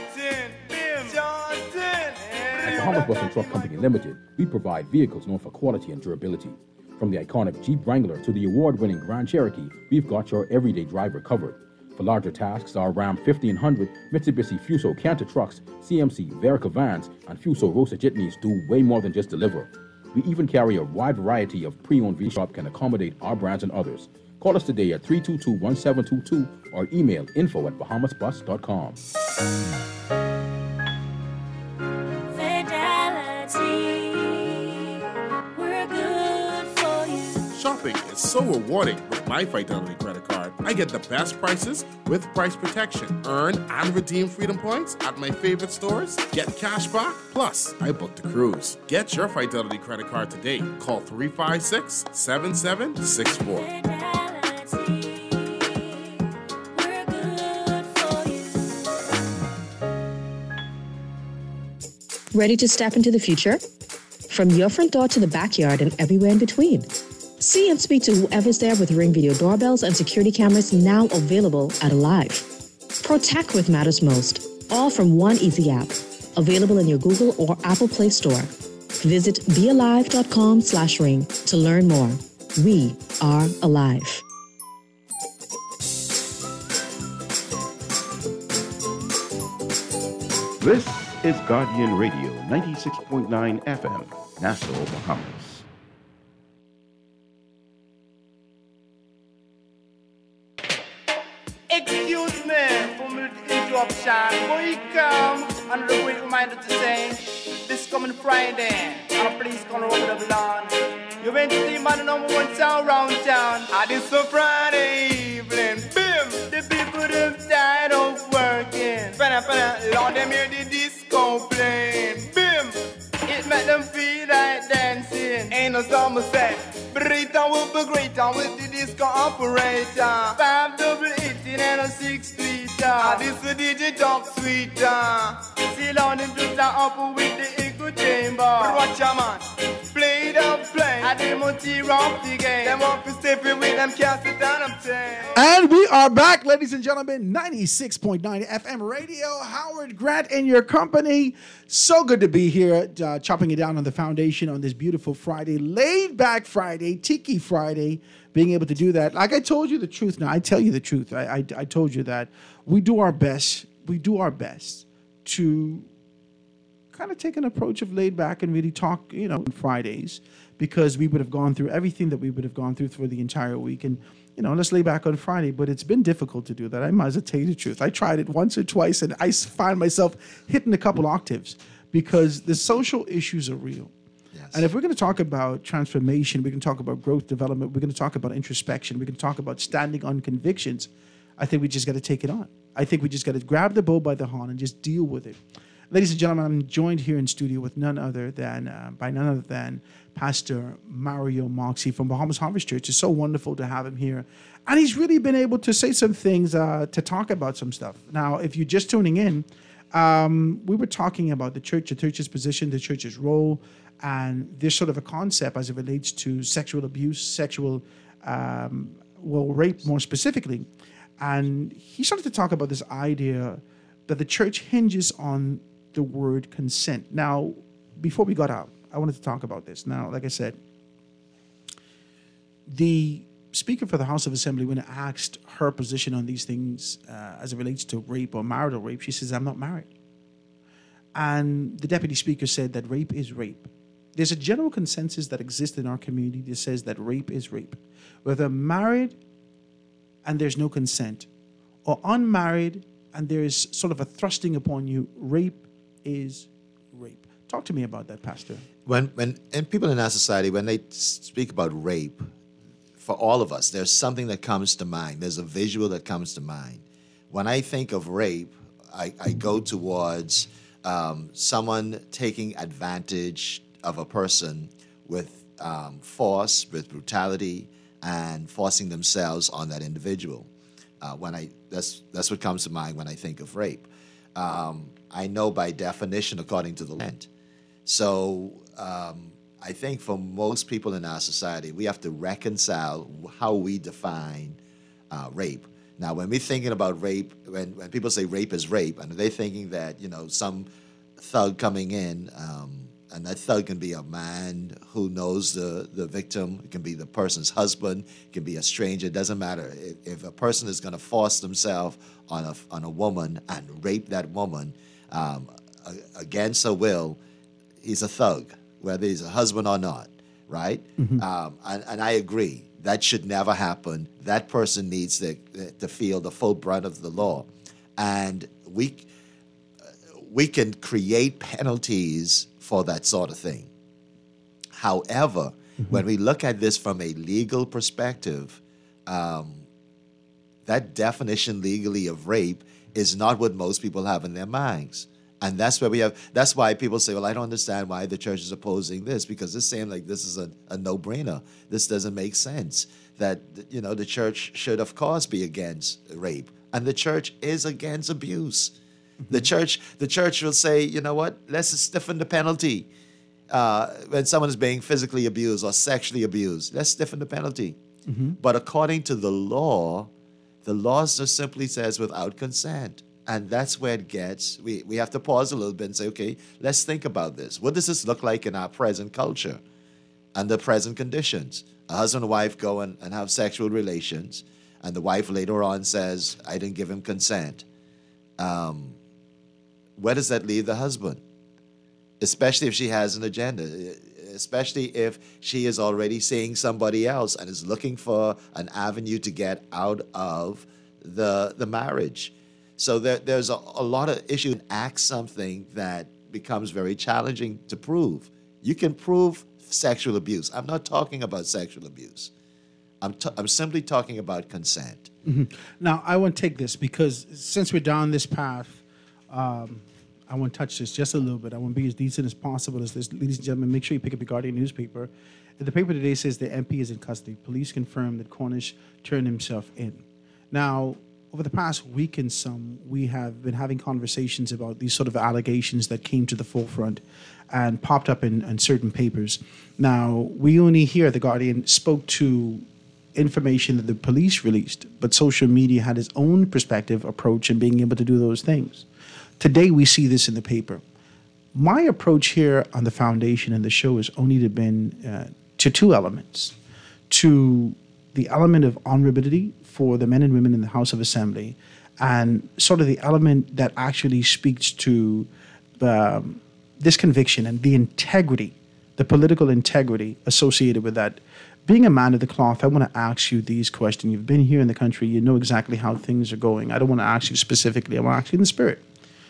At Bahamas Bus and Truck Company Limited, we provide vehicles known for quality and durability. From the iconic Jeep Wrangler to the award-winning Grand Cherokee, we've got your everyday driver covered. For larger tasks, our Ram 1500, Mitsubishi Fuso Canter trucks, CMC Verica vans, and Fuso Rosa jitneys do way more than just deliver. We even carry a wide variety of pre-owned vehicles that can accommodate our brands and others. Call us today at 322-1722 or email info@bahamasbus.com. Shopping is so rewarding with my Fidelity credit card. I get the best prices with price protection. Earn and redeem freedom points at my favorite stores. Get cash back. Plus, I booked a cruise. Get your Fidelity credit card today. Call 356-7764. Ready to step into the future? From your front door to the backyard and everywhere in between. See and speak to whoever's there with Ring Video doorbells and security cameras now available at Alive. Protect what matters most, all from one easy app, available in your Google or Apple Play Store. Visit bealive.com/ring to learn more. We are alive. This is Guardian Radio, 96.9 FM, Nassau, Bahamas. Excuse me for the interruption. Before you come, another quick reminder to say, this coming Friday, and a police gonna over the lawn. You went to see man number one sound round town. And it's a Friday evening, bim! The people them tired of working. Lord, them hear the disco playing, bim! It make them feel like dancing. Ain't no summer set. Burrito will be greater with the disco operator. 5-double-18 and a 6-tweeter. This a DJ talk sweeter. See on him just up with the echo chamber. Watch your man, play the play. I them on rock the game. Them up to step with them cast it down up 10. And we are back, ladies and gentlemen. 96.9 FM radio. Howard Grant in your company. So good to be here, chopping it down on the foundation on this beautiful Friday, laid back Friday, Tiki Friday, being able to do that. Like I told you the truth. Now I tell you the truth. I told you that we do our best. We do our best to kind of take an approach of laid back and really talk, on Fridays, because we would have gone through everything that we would have gone through for the entire week. And, let's lay back on Friday. But it's been difficult to do that. I might as well tell you the truth. I tried it once or twice, and I find myself hitting a couple octaves because the social issues are real. Yes. And if we're going to talk about transformation, we can talk about growth development, we're going to talk about introspection, we can talk about standing on convictions, I think we just got to take it on. I think we just got to grab the bull by the horn and just deal with it. Ladies and gentlemen, I'm joined here in studio with none other than Pastor Mario Moxie from Bahamas Harvest Church. It's so wonderful to have him here. And he's really been able to say some things, to talk about some stuff. Now, if you're just tuning in, we were talking about the church's position, the church's role, and there's sort of a concept as it relates to sexual abuse, rape more specifically. And he started to talk about this idea that the church hinges on the word consent. Now, before we got out, I wanted to talk about this. Now, like I said, The Speaker for the House of Assembly, when asked her position on these things as it relates to rape or marital rape, she says, I'm not married. And the Deputy Speaker said that rape is rape. There's a general consensus that exists in our community that says that rape is rape. Whether married and there's no consent, or unmarried and there is sort of a thrusting upon you, rape is rape. Talk to me about that, Pastor. And people in our society, when they speak about rape, for all of us, there's something that comes to mind. There's a visual that comes to mind. When I think of rape, I go towards someone taking advantage of a person with force, with brutality, and forcing themselves on that individual. That's what comes to mind when I think of rape. I know by definition, according to the law. So I think for most people in our society, we have to reconcile how we define rape. Now, when we're thinking about rape, when people say rape is rape, and they're thinking that, some thug coming in, and that thug can be a man who knows the victim, it can be the person's husband, it can be a stranger, it doesn't matter. If a person is going to force themselves on a woman and rape that woman against her will, he's a thug, whether he's a husband or not, right? Mm-hmm. And I agree. That should never happen. That person needs to feel the full brunt of the law. And we can create penalties for that sort of thing. However, when we look at this from a legal perspective, that definition legally of rape is not what most people have in their minds. And that's why people say, well, I don't understand why the church is opposing this, because it's saying like this is a no-brainer. This doesn't make sense. That, the church should, of course, be against rape. And the church is against abuse. The church will say, you know what, let's stiffen the penalty. When someone is being physically abused or sexually abused, let's stiffen the penalty. Mm-hmm. But according to the law just simply says without consent. And that's where it gets, we have to pause a little bit and say, okay, let's think about this. What does this look like in our present culture, under present conditions? A husband and wife go and have sexual relations, and the wife later on says, I didn't give him consent. Where does that leave the husband? Especially if she has an agenda, especially if she is already seeing somebody else and is looking for an avenue to get out of the marriage. So there's a lot of issues in act something that becomes very challenging to prove. You can prove sexual abuse. I'm not talking about sexual abuse. I'm simply talking about consent. Mm-hmm. Now, I want to take this because since we're down this path, I want to touch this just a little bit. I want to be as decent as possible as this. Ladies and gentlemen, make sure you pick up your Guardian newspaper. The paper today says the MP is in custody. Police confirm that Cornish turned himself in. Now, over the past week and some, we have been having conversations about these sort of allegations that came to the forefront and popped up in certain papers. Now, we only here at The Guardian spoke to information that the police released, but social media had its own perspective, approach, in being able to do those things. Today, we see this in the paper. My approach here on the foundation and the show has only been to two elements. To the element of honorability for the men and women in the House of Assembly, and sort of the element that actually speaks to this conviction and the integrity, the political integrity associated with that. Being a man of the cloth, I want to ask you these questions. You've been here in the country. You know exactly how things are going. I don't want to ask you specifically. I want to ask you in the spirit.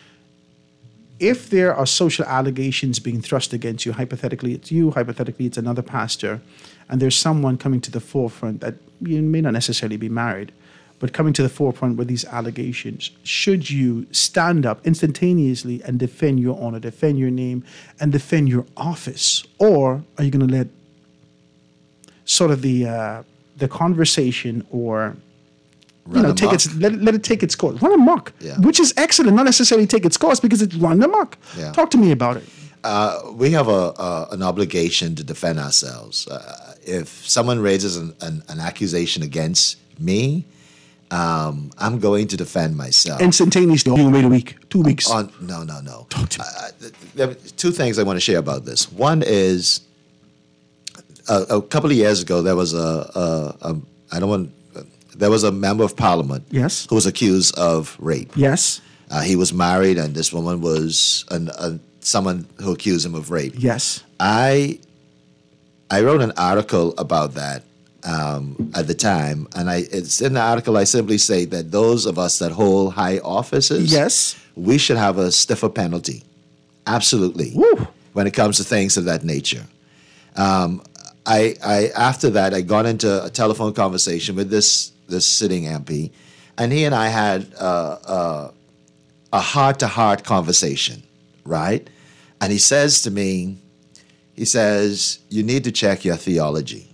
If there are social allegations being thrust against you, hypothetically it's you, hypothetically it's another pastor, and there's someone coming to the forefront that you may not necessarily be married, but coming to the forefront with these allegations, should you stand up instantaneously and defend your honor, defend your name, and defend your office? Or are you going to let sort of the conversation or let it take its course, run amok, which is excellent, not necessarily take its course because it's run amok. Yeah. Talk to me about it. We have an obligation to defend ourselves. If someone raises an accusation against me, I'm going to defend myself. Instantaneously, you wait a week, 2 weeks. No. There are two things I want to share about this. One is, a couple of years ago, there was there was a member of parliament Yes. who was accused of rape. Yes. He was married, and this woman was someone who accused him of rape. Yes. I wrote an article about that at the time, and it's in the article I simply say that those of us that hold high offices, Yes. we should have a stiffer penalty. Absolutely. Woo. When it comes to things of that nature. I after that, I got into a telephone conversation with this sitting MP, and he and I had a heart-to-heart conversation, right? And he says to me, he says, you need to check your theology.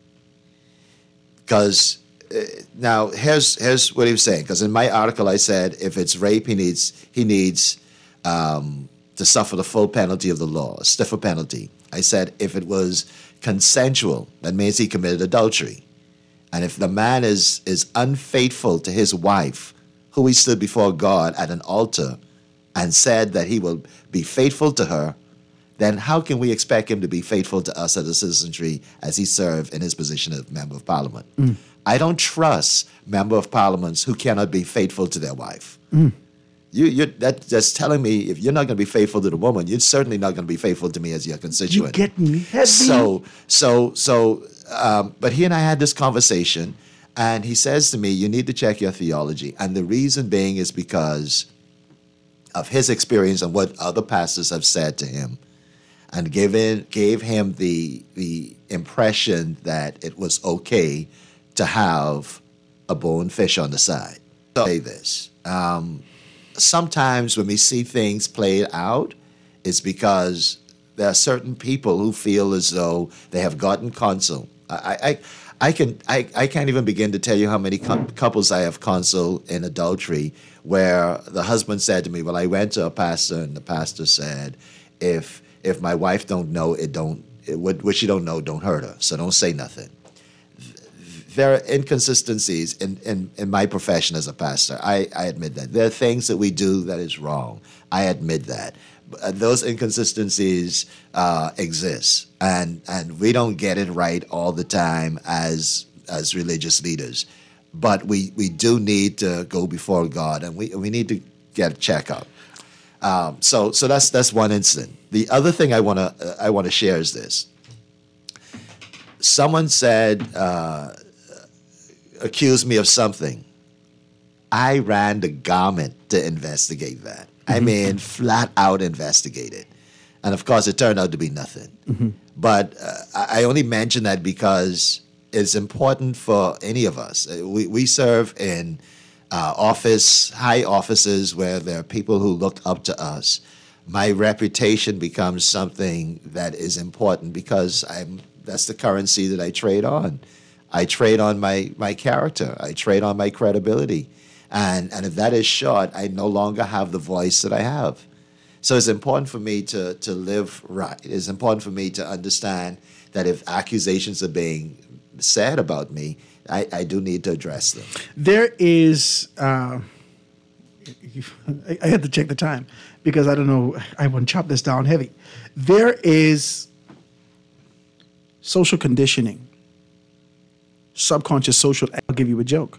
Because now here's what he was saying. Because in my article I said if it's rape, he needs to suffer the full penalty of the law, a stiffer penalty. I said if it was consensual, that means he committed adultery. And if the man is unfaithful to his wife, who he stood before God at an altar and said that he will be faithful to her, then how can we expect him to be faithful to us as a citizenry as he served in his position as member of parliament? I don't trust member of parliaments who cannot be faithful to their wife. That's telling me if you're not going to be faithful to the woman, you're certainly not going to be faithful to me as your constituent. You get me heavy. But he and I had this conversation, and he says to me, you need to check your theology. And the reason being is because of his experience and what other pastors have said to him, and gave him the impression that it was okay to have a bone fish on the side. So, say this. Sometimes when we see things played out, it's because there are certain people who feel as though they have gotten counsel. I can't even begin to tell you how many couples I have counseled in adultery where the husband said to me, well, I went to a pastor and the pastor said, if my wife don't know, what she don't know, don't hurt her. So don't say nothing. There are inconsistencies in my profession as a pastor. I admit that. There are things that we do that is wrong. I admit that. Those inconsistencies exist, and we don't get it right all the time as religious leaders. But we do need to go before God, and we need to get a checkup. So that's one incident. The other thing I want to share is this. Someone said, accused me of something. I ran the garment to investigate that. I mean, flat out investigate it. And of course, it turned out to be nothing. But I only mention that because it's important for any of us. We serve in high offices where there are people who look up to us. My reputation becomes something that is important because that's the currency that I trade on. I trade on my character. I trade on my credibility. And if that is short, I no longer have the voice that I have. So it's important for me to live right. It's important for me to understand that if accusations are being said about me, I do need to address them. There is, I had to check the time because I don't know, I want to chop this down heavy. There is social conditioning, subconscious social, I'll give you a joke.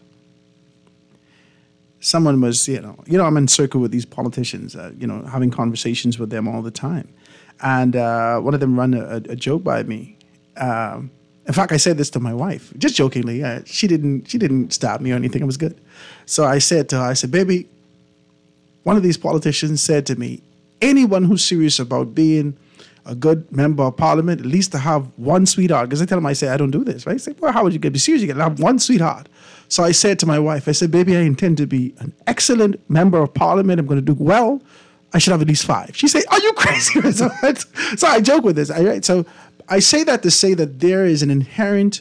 Someone was, I'm in circle with these politicians, having conversations with them all the time. And one of them ran a joke by me. In fact, I said this to my wife, just jokingly. She didn't stab me or anything. It was good. So I said to her, I said, baby, one of these politicians said to me, anyone who's serious about being a good member of parliament, at least to have one sweetheart. Because I tell him, I say, I don't do this, right? I say, well, how would you get be serious? You got to have one sweetheart. So I said to my wife, I said, baby, I intend to be an excellent member of parliament. I'm going to do well. I should have at least 5. She said, are you crazy? So I joke with this. Right? So I say that to say that there is an inherent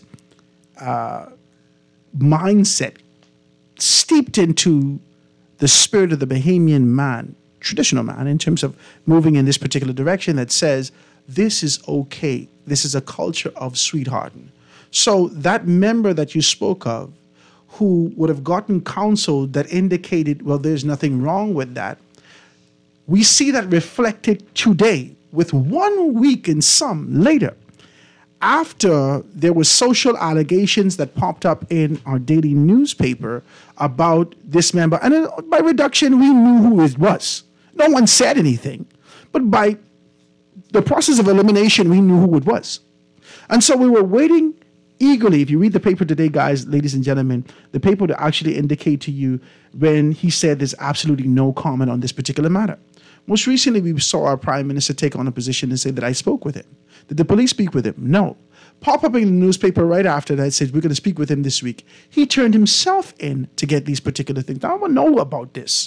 mindset steeped into the spirit of the Bahamian man, traditional man, in terms of moving in this particular direction that says, this is okay. This is a culture of sweethearting. So that member that you spoke of, who would have gotten counsel that indicated, well, there's nothing wrong with that, we see that reflected today with 1 week and some later. after there were social allegations that popped up in our daily newspaper about this member. And by reduction, we knew who it was. No one said anything. But by the process of elimination, we knew who it was. And so we were waiting eagerly. If you read the paper today, guys, ladies and gentlemen, the paper will actually indicate to you when he said there's absolutely no comment on this particular matter. Most recently, we saw our prime minister take on a position and say that I spoke with him. Did the police speak with him? No. Pop up in the newspaper right after that said, we're going to speak with him this week. He turned himself in to get these particular things. Now, I want to know about this.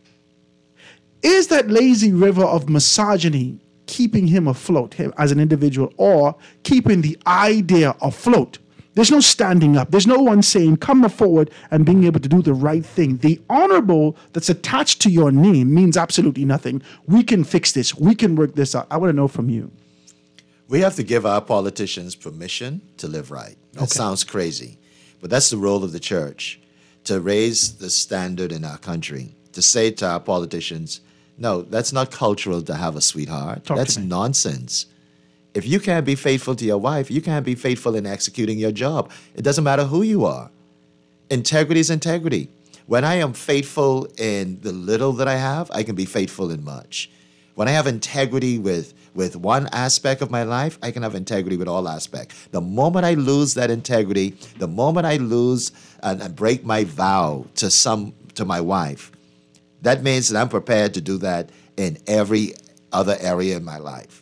Is that lazy river of misogyny keeping him afloat, him as an individual, or keeping the idea afloat? There's no standing up. There's no one saying, come forward and being able to do the right thing. The honorable that's attached to your name means absolutely nothing. We can fix this. We can work this out. I want to know from you. We have to give our politicians permission to live right. That sounds crazy, but that's the role of the church, to raise the standard in our country, to say to our politicians, no, that's not cultural to have a sweetheart. That's nonsense. If you can't be faithful to your wife, you can't be faithful in executing your job. It doesn't matter who you are. Integrity is integrity. When I am faithful in the little that I have, I can be faithful in much. When I have integrity with one aspect of my life, I can have integrity with all aspects. The moment I lose that integrity, the moment I lose and break my vow to my wife, that means that I'm prepared to do that in every other area in my life.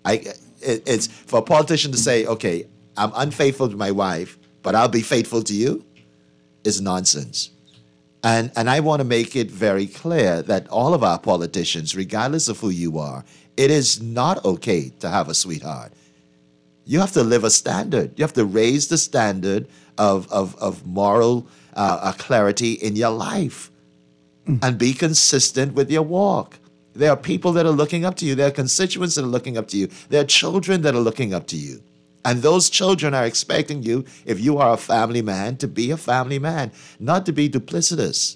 It's for a politician to say, okay, I'm unfaithful to my wife, but I'll be faithful to you, is nonsense. And I want to make it very clear that all of our politicians, regardless of who you are, it is not okay to have a sweetheart. You have to live a standard. You have to raise the standard of moral clarity in your life and be consistent with your walk. There are people that are looking up to you. There are constituents that are looking up to you. There are children that are looking up to you. And those children are expecting you, if you are a family man, to be a family man, not to be duplicitous,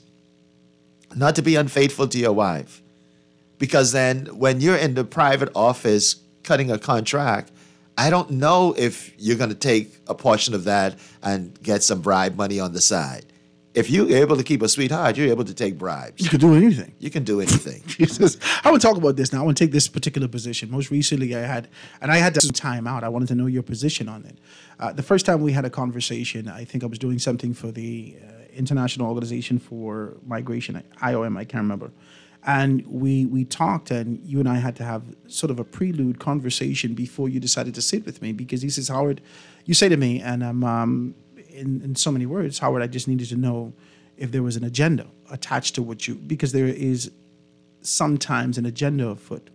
not to be unfaithful to your wife. Because then when you're in the private office cutting a contract, I don't know if you're going to take a portion of that and get some bribe money on the side. If you're able to keep a sweetheart, you're able to take bribes. You can do anything. You can do anything. Jesus. I want to talk about this now. I want to take this particular position. Most recently, I had some time out. I wanted to know your position on it. The first time we had a conversation, I think I was doing something for the International Organization for Migration, IOM, I can't remember. And we talked, and you and I had to have sort of a prelude conversation before you decided to sit with me, because he says, Howard, you say to me, and in so many words, Howard, I just needed to know if there was an agenda attached to what you, because there is sometimes an agenda afoot.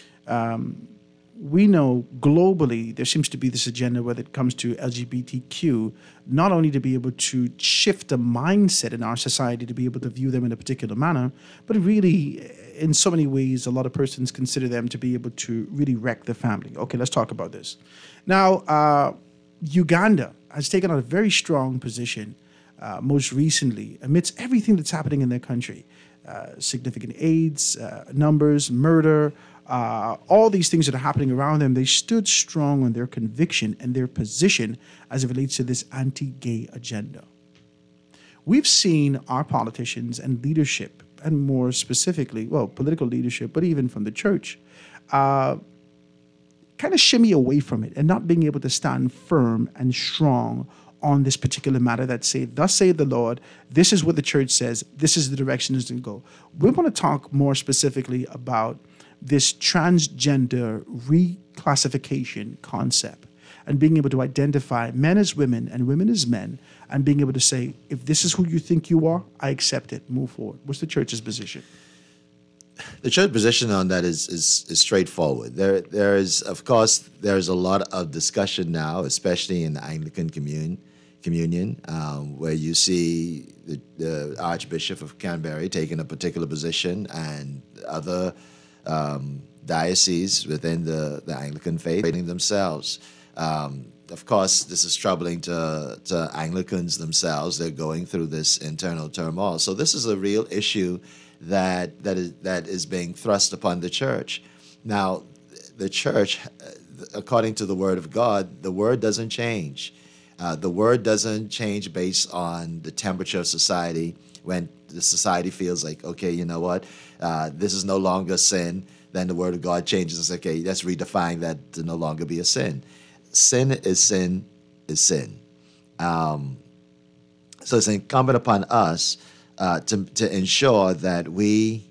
We know globally there seems to be this agenda when it comes to LGBTQ, not only to be able to shift the mindset in our society to be able to view them in a particular manner, but really, in so many ways, a lot of persons consider them to be able to really wreck the family. Okay, let's talk about this. Now, Uganda has taken on a very strong position most recently amidst everything that's happening in their country. Significant AIDS, numbers, murder, all these things that are happening around them. They stood strong on their conviction and their position as it relates to this anti-gay agenda. We've seen our politicians and leadership, and more specifically, well, political leadership, but even from the church, kind of shimmy away from it and not being able to stand firm and strong on this particular matter that say, thus saith the Lord, this is what the church says, this is the direction it's going to go. We want to talk more specifically about this transgender reclassification concept and being able to identify men as women and women as men, and being able to say, if this is who you think you are, I accept it, move forward. What's the church's position? The church position on that is straightforward. There is, of course, there's a lot of discussion now, especially in the Anglican communion, where you see the Archbishop of Canterbury taking a particular position, and other dioceses within the Anglican faith rating themselves. Of course, this is troubling to Anglicans themselves. They're going through this internal turmoil. So this is a real issue that is being thrust upon the church. Now, the church, according to the Word of God, the Word doesn't change. The Word doesn't change based on the temperature of society. When the society feels like, okay, you know what, this is no longer sin, then the Word of God changes and says, okay, let's redefine that to no longer be a sin. Sin is sin is sin. So it's incumbent upon us to ensure that we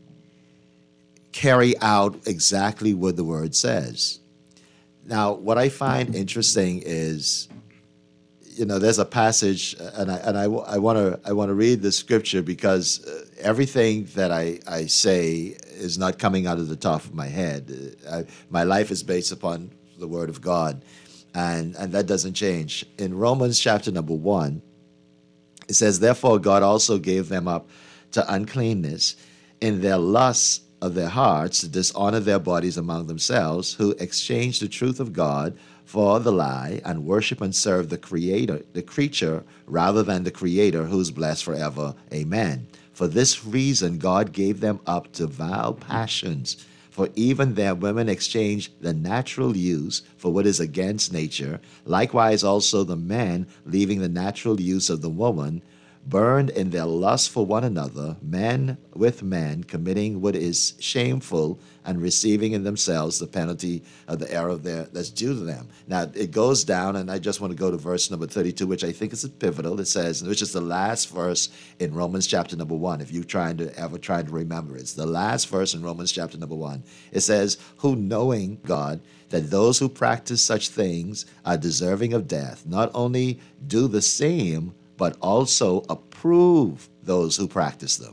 carry out exactly what the Word says. Now, what I find interesting is, there's a passage, and I want to read the scripture because everything that I say is not coming out of the top of my head. My life is based upon the Word of God, and that doesn't change. In Romans chapter number 1, it says, "Therefore God also gave them up to uncleanness in their lusts of their hearts, to dishonor their bodies among themselves, who exchanged the truth of God for the lie, and worship and serve the creature, rather than the Creator, who is blessed forever. Amen. For this reason God gave them up to vile passions. For even their women exchanged the natural use for what is against nature. Likewise also the men, leaving the natural use of the woman, burned in their lust for one another, men with men, committing what is shameful, and receiving in themselves the penalty of the error that's due to them." Now, it goes down, and I just want to go to verse number 32, which I think is pivotal. It says, which is the last verse in Romans chapter number 1, if you ever tried to remember it. It's the last verse in Romans chapter number 1. It says, "Who knowing God, that those who practice such things are deserving of death, not only do the same, but also approve those who practice them."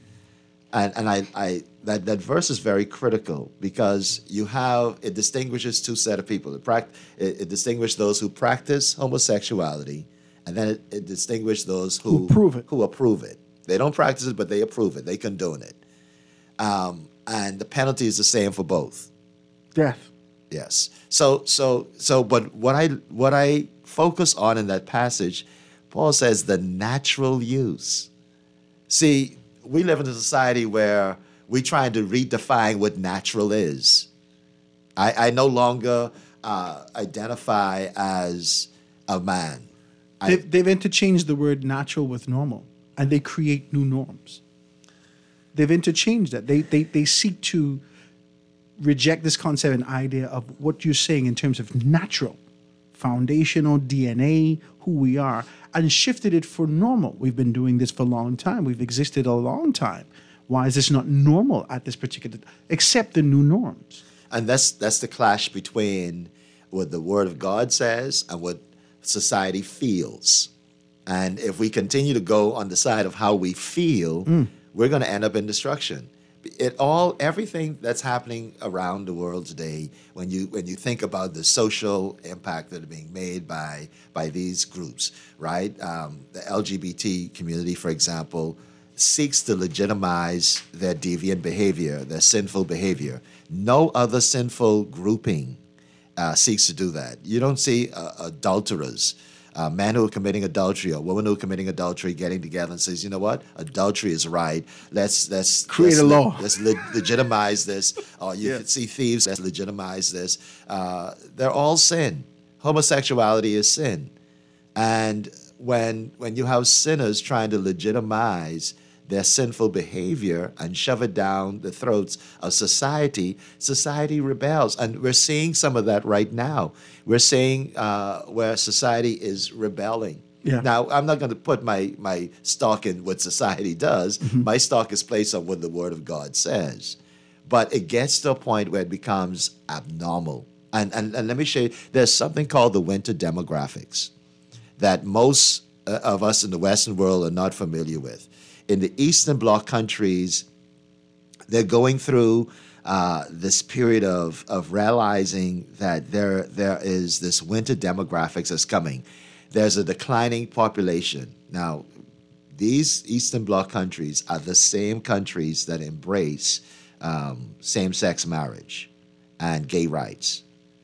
And I that verse is very critical because it distinguishes two set of people. It distinguishes those who practice homosexuality, and then it distinguishes those who approve it. They don't practice it, but they approve it. They condone it. And the penalty is the same for both. Death. Yes. But what I focus on in that passage, Paul says the natural use. See, we live in a society where we're trying to redefine what natural is. I no longer identify as a man. They've interchanged the word natural with normal, and they create new norms. They've interchanged that. They seek to reject this concept and idea of what you're saying in terms of natural, foundational DNA, who we are, and shifted it for normal. We've been doing this for a long time. We've existed a long time. Why is this not normal at this particular, except the new norms? And that's the clash between what the Word of God says and what society feels. And if we continue to go on the side of how we feel, we're going to end up in destruction. Everything that's happening around the world today, when you think about the social impact that are being made by these groups, right? The LGBT community, for example, seeks to legitimize their deviant behavior, their sinful behavior. No other sinful grouping seeks to do that. You don't see adulterers, men who are committing adultery or women who are committing adultery getting together and says, you know what, adultery is right. Let's create a law. Let's legitimize this. Or you can see thieves. Let's legitimize this. They're all sin. Homosexuality is sin, and when you have sinners trying to legitimize their sinful behavior and shove it down the throats of society, society rebels. And we're seeing some of that right now. We're seeing where society is rebelling. Yeah. Now, I'm not going to put my stock in what society does. Mm-hmm. My stock is placed on what the Word of God says. But it gets to a point where it becomes abnormal. And let me show you, there's something called the winter demographics that most of us in the Western world are not familiar with. In the Eastern Bloc countries, they're going through this period of realizing that there is this winter demographics that's coming. There's a declining population. Now, these Eastern Bloc countries are the same countries that embrace same-sex marriage and gay rights.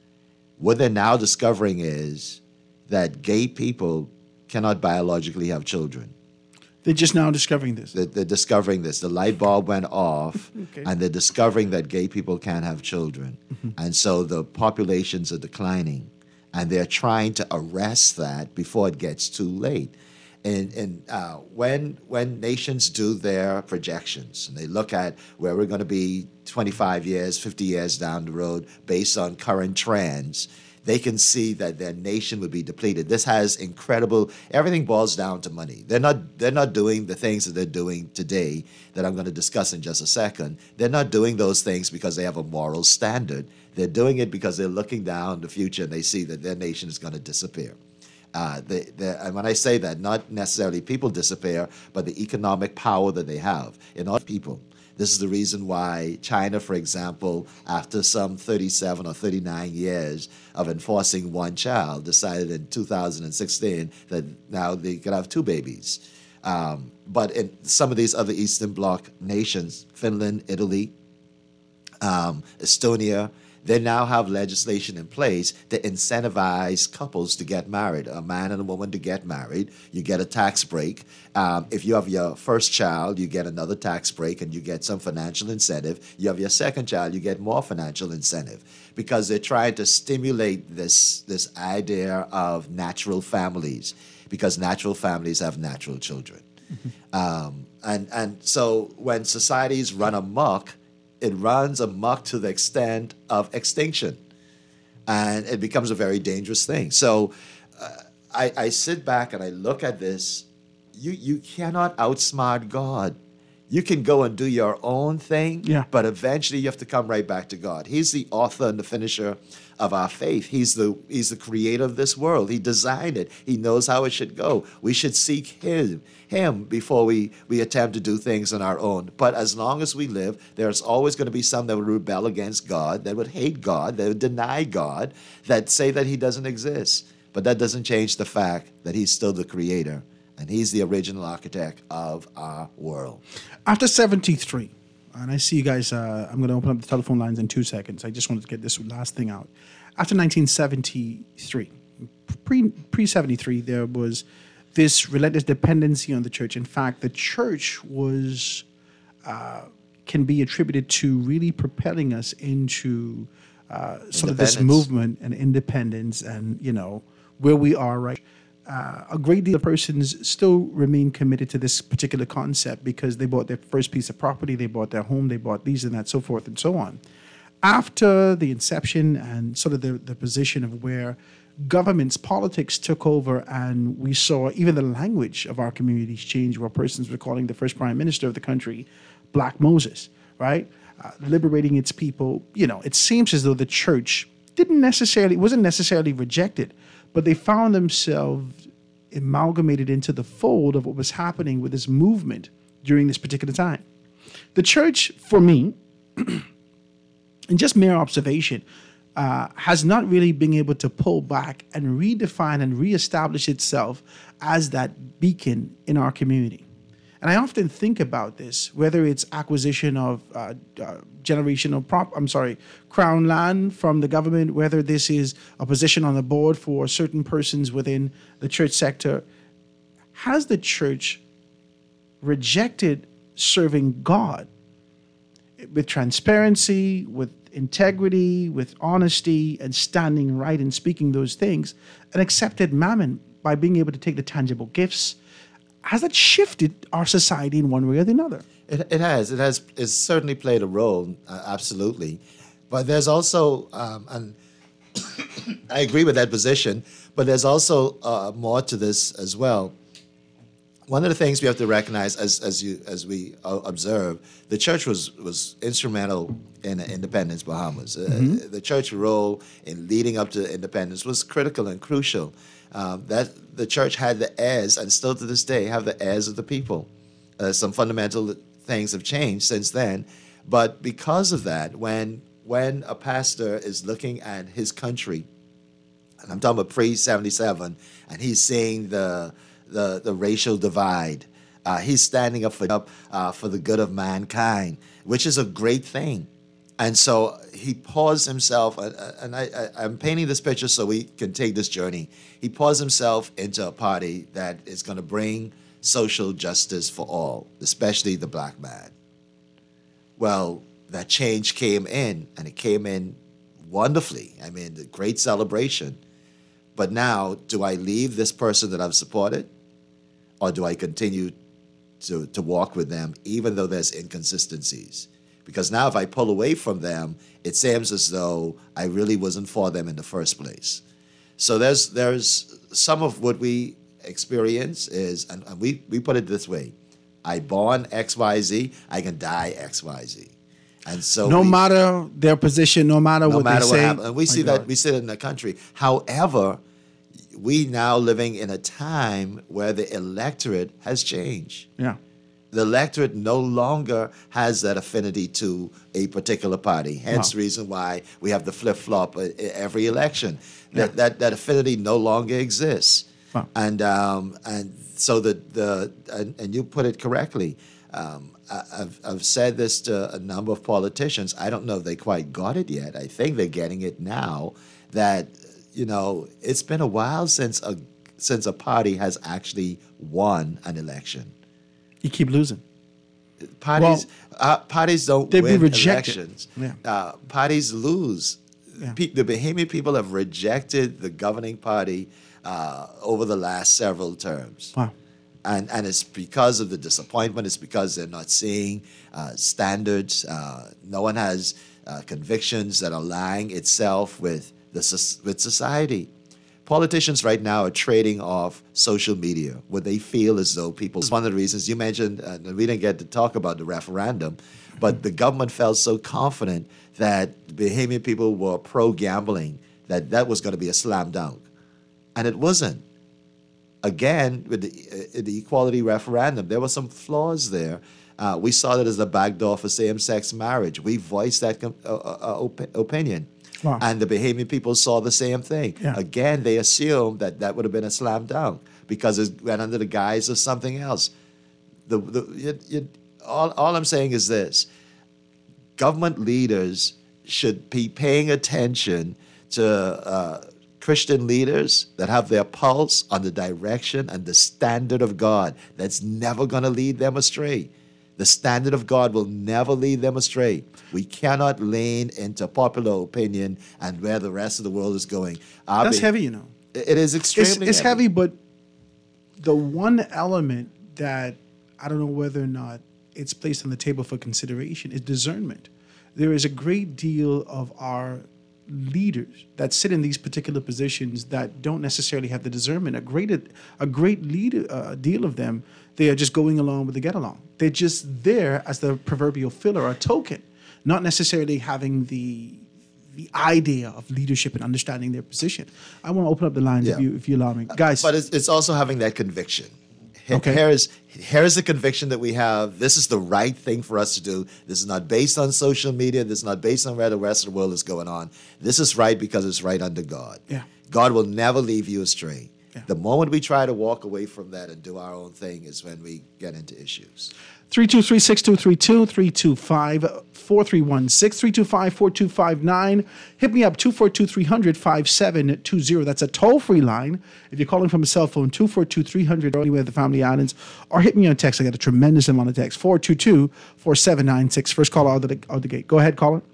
What they're now discovering is that gay people cannot biologically have children. They're just now discovering this. They're discovering this. The light bulb went off, Okay. and they're discovering that gay people can't have children. And so the populations are declining, and they're trying to arrest that before it gets too late. And when nations do their projections, and they look at where we're going to be 25 years, 50 years down the road based on current trends, they can see that their nation would be depleted. This has incredible. Everything boils down to money. They're not doing the things that they're doing today that I'm going to discuss in just a second. They're not doing those things because they have a moral standard. They're doing it because they're looking down the future and they see that their nation is going to disappear. And when I say that, not necessarily people disappear, but the economic power that they have in other people. This is the reason why China, for example, after some 37 or 39 years of enforcing one child, decided in 2016 that now they could have two babies. But in some of these other Eastern Bloc nations, Finland, Italy, Estonia, they now have legislation in place to incentivize couples to get married, a man and a woman to get married. You get a tax break. If you have your first child, you get another tax break and you get some financial incentive. You have your second child, you get more financial incentive because they're trying to stimulate this idea of natural families because natural families have natural children. And so when societies run amok, it runs amok to the extent of extinction, and it becomes a very dangerous thing. So I sit back and I look at this. You cannot outsmart God. You can go and do your own thing, but eventually you have to come right back to God. He's the author and the finisher of our faith. He's the creator of this world. He designed it. He knows how it should go. We should seek him before we attempt to do things on our own. But as long as we live, there's always going to be some that would rebel against God, that would hate God, that would deny God, that say that he doesn't exist. But that doesn't change the fact that he's still the creator, and he's the original architect of our world. After 73, and I see you guys, I'm going to open up the telephone lines in 2 seconds. I just wanted to get this last thing out. After 1973, pre-73, there was this relentless dependency on the church. In fact, the church was can be attributed to really propelling us into sort of this movement and independence and, where we are right. A great deal of persons still remain committed to this particular concept because they bought their first piece of property, they bought their home, they bought these and that, so forth and so on. After the inception and sort of the position of where governments, politics took over, and we saw even the language of our communities change, where persons were calling the first prime minister of the country Black Moses, right? Liberating its people. It seems as though the church wasn't necessarily rejected, but they found themselves amalgamated into the fold of what was happening with this movement during this particular time. The church, for me, in just mere observation, has not really been able to pull back and redefine and reestablish itself as that beacon in our community. And I often think about this, whether it's acquisition of crown land from the government, whether this is a position on the board for certain persons within the church sector. Has the church rejected serving God with transparency, with integrity, with honesty, and standing right and speaking those things, and accepted mammon by being able to take the tangible gifts? Has that shifted our society in one way or the other? It has. It's certainly played a role, absolutely. But there's also, and I agree with that position, but there's also more to this as well. One of the things we have to recognize, as we observe, the church was instrumental in independence, Bahamas. The church role in leading up to independence was critical and crucial. That the church had the heirs, and still to this day have the heirs of the people. Some fundamental things have changed since then, but because of that, when a pastor is looking at his country, and I'm talking about pre-77, and he's seeing the racial divide, he's standing up for the good of mankind, which is a great thing. And so he paused himself, and I'm painting this picture so we can take this journey. He paused himself into a party that is going to bring social justice for all, especially the black man. Well, that change came in, and it came in wonderfully. I mean, the great celebration. But now, do I leave this person that I've supported, or do I continue to walk with them, even though there's inconsistencies? Because now if I pull away from them, it seems as though I really wasn't for them in the first place. So there's some of what we experience is, and we put it this way: I born XYZ, I can die XYZ. And so no matter their position, no matter what they say. Happens. And we see that we see it in the country. However, we now living in a time where the electorate has changed. Yeah. The electorate no longer has that affinity to a particular party. Hence the reason why we have the flip-flop every election. Yeah. That affinity no longer exists. Wow. And so and you put it correctly. I've said this to a number of politicians. I don't know if they quite got it yet. I think they're getting it now. That it's been a while since a party has actually won an election. You keep losing. Parties don't win elections. Yeah. Parties lose. Yeah. The Bahamian people have rejected the governing party over the last several terms. Wow. And it's because of the disappointment. It's because they're not seeing standards. No one has convictions that are aligning itself with society. Politicians right now are trading off social media, where they feel as though people. One of the reasons you mentioned, we didn't get to talk about the referendum, but the government felt so confident that Bahamian people were pro-gambling that was going to be a slam dunk, and it wasn't. Again, with the equality referendum, there were some flaws there. We saw that as the backdoor for same-sex marriage. We voiced that opinion. Wow. And the Bahamian people saw the same thing. Yeah. Again, they assumed that would have been a slam dunk because it went under the guise of something else. All I'm saying is this: government leaders should be paying attention to Christian leaders that have their pulse on the direction and the standard of God. That's never going to lead them astray. The standard of God will never lead them astray. We cannot lean into popular opinion and where the rest of the world is going. That's heavy, It is extremely It's heavy, but the one element that I don't know whether or not it's placed on the table for consideration is discernment. There is a great deal of our leaders that sit in these particular positions that don't necessarily have the discernment. A great leader, deal of them, they are just going along with the get along. They're just there as the proverbial filler or token, not necessarily having the idea of leadership and understanding their position. I want to open up the lines if you allow me, guys. But it's also having that conviction. Okay. Here is the conviction that we have. This is the right thing for us to do. This is not based on social media. This is not based on where the rest of the world is going on. This is right because it's right under God. Yeah. God will never leave you astray. Yeah. The moment we try to walk away from that and do our own thing is when we get into issues. 323-6232, 325-4316, 325-4259. Hit me up, 242-300-5720. That's a toll-free line. If you're calling from a cell phone, 242-300 or anywhere at the Family Islands. Or hit me on text. I got a tremendous amount of text, 422-4796. First caller out the gate. Go ahead, caller.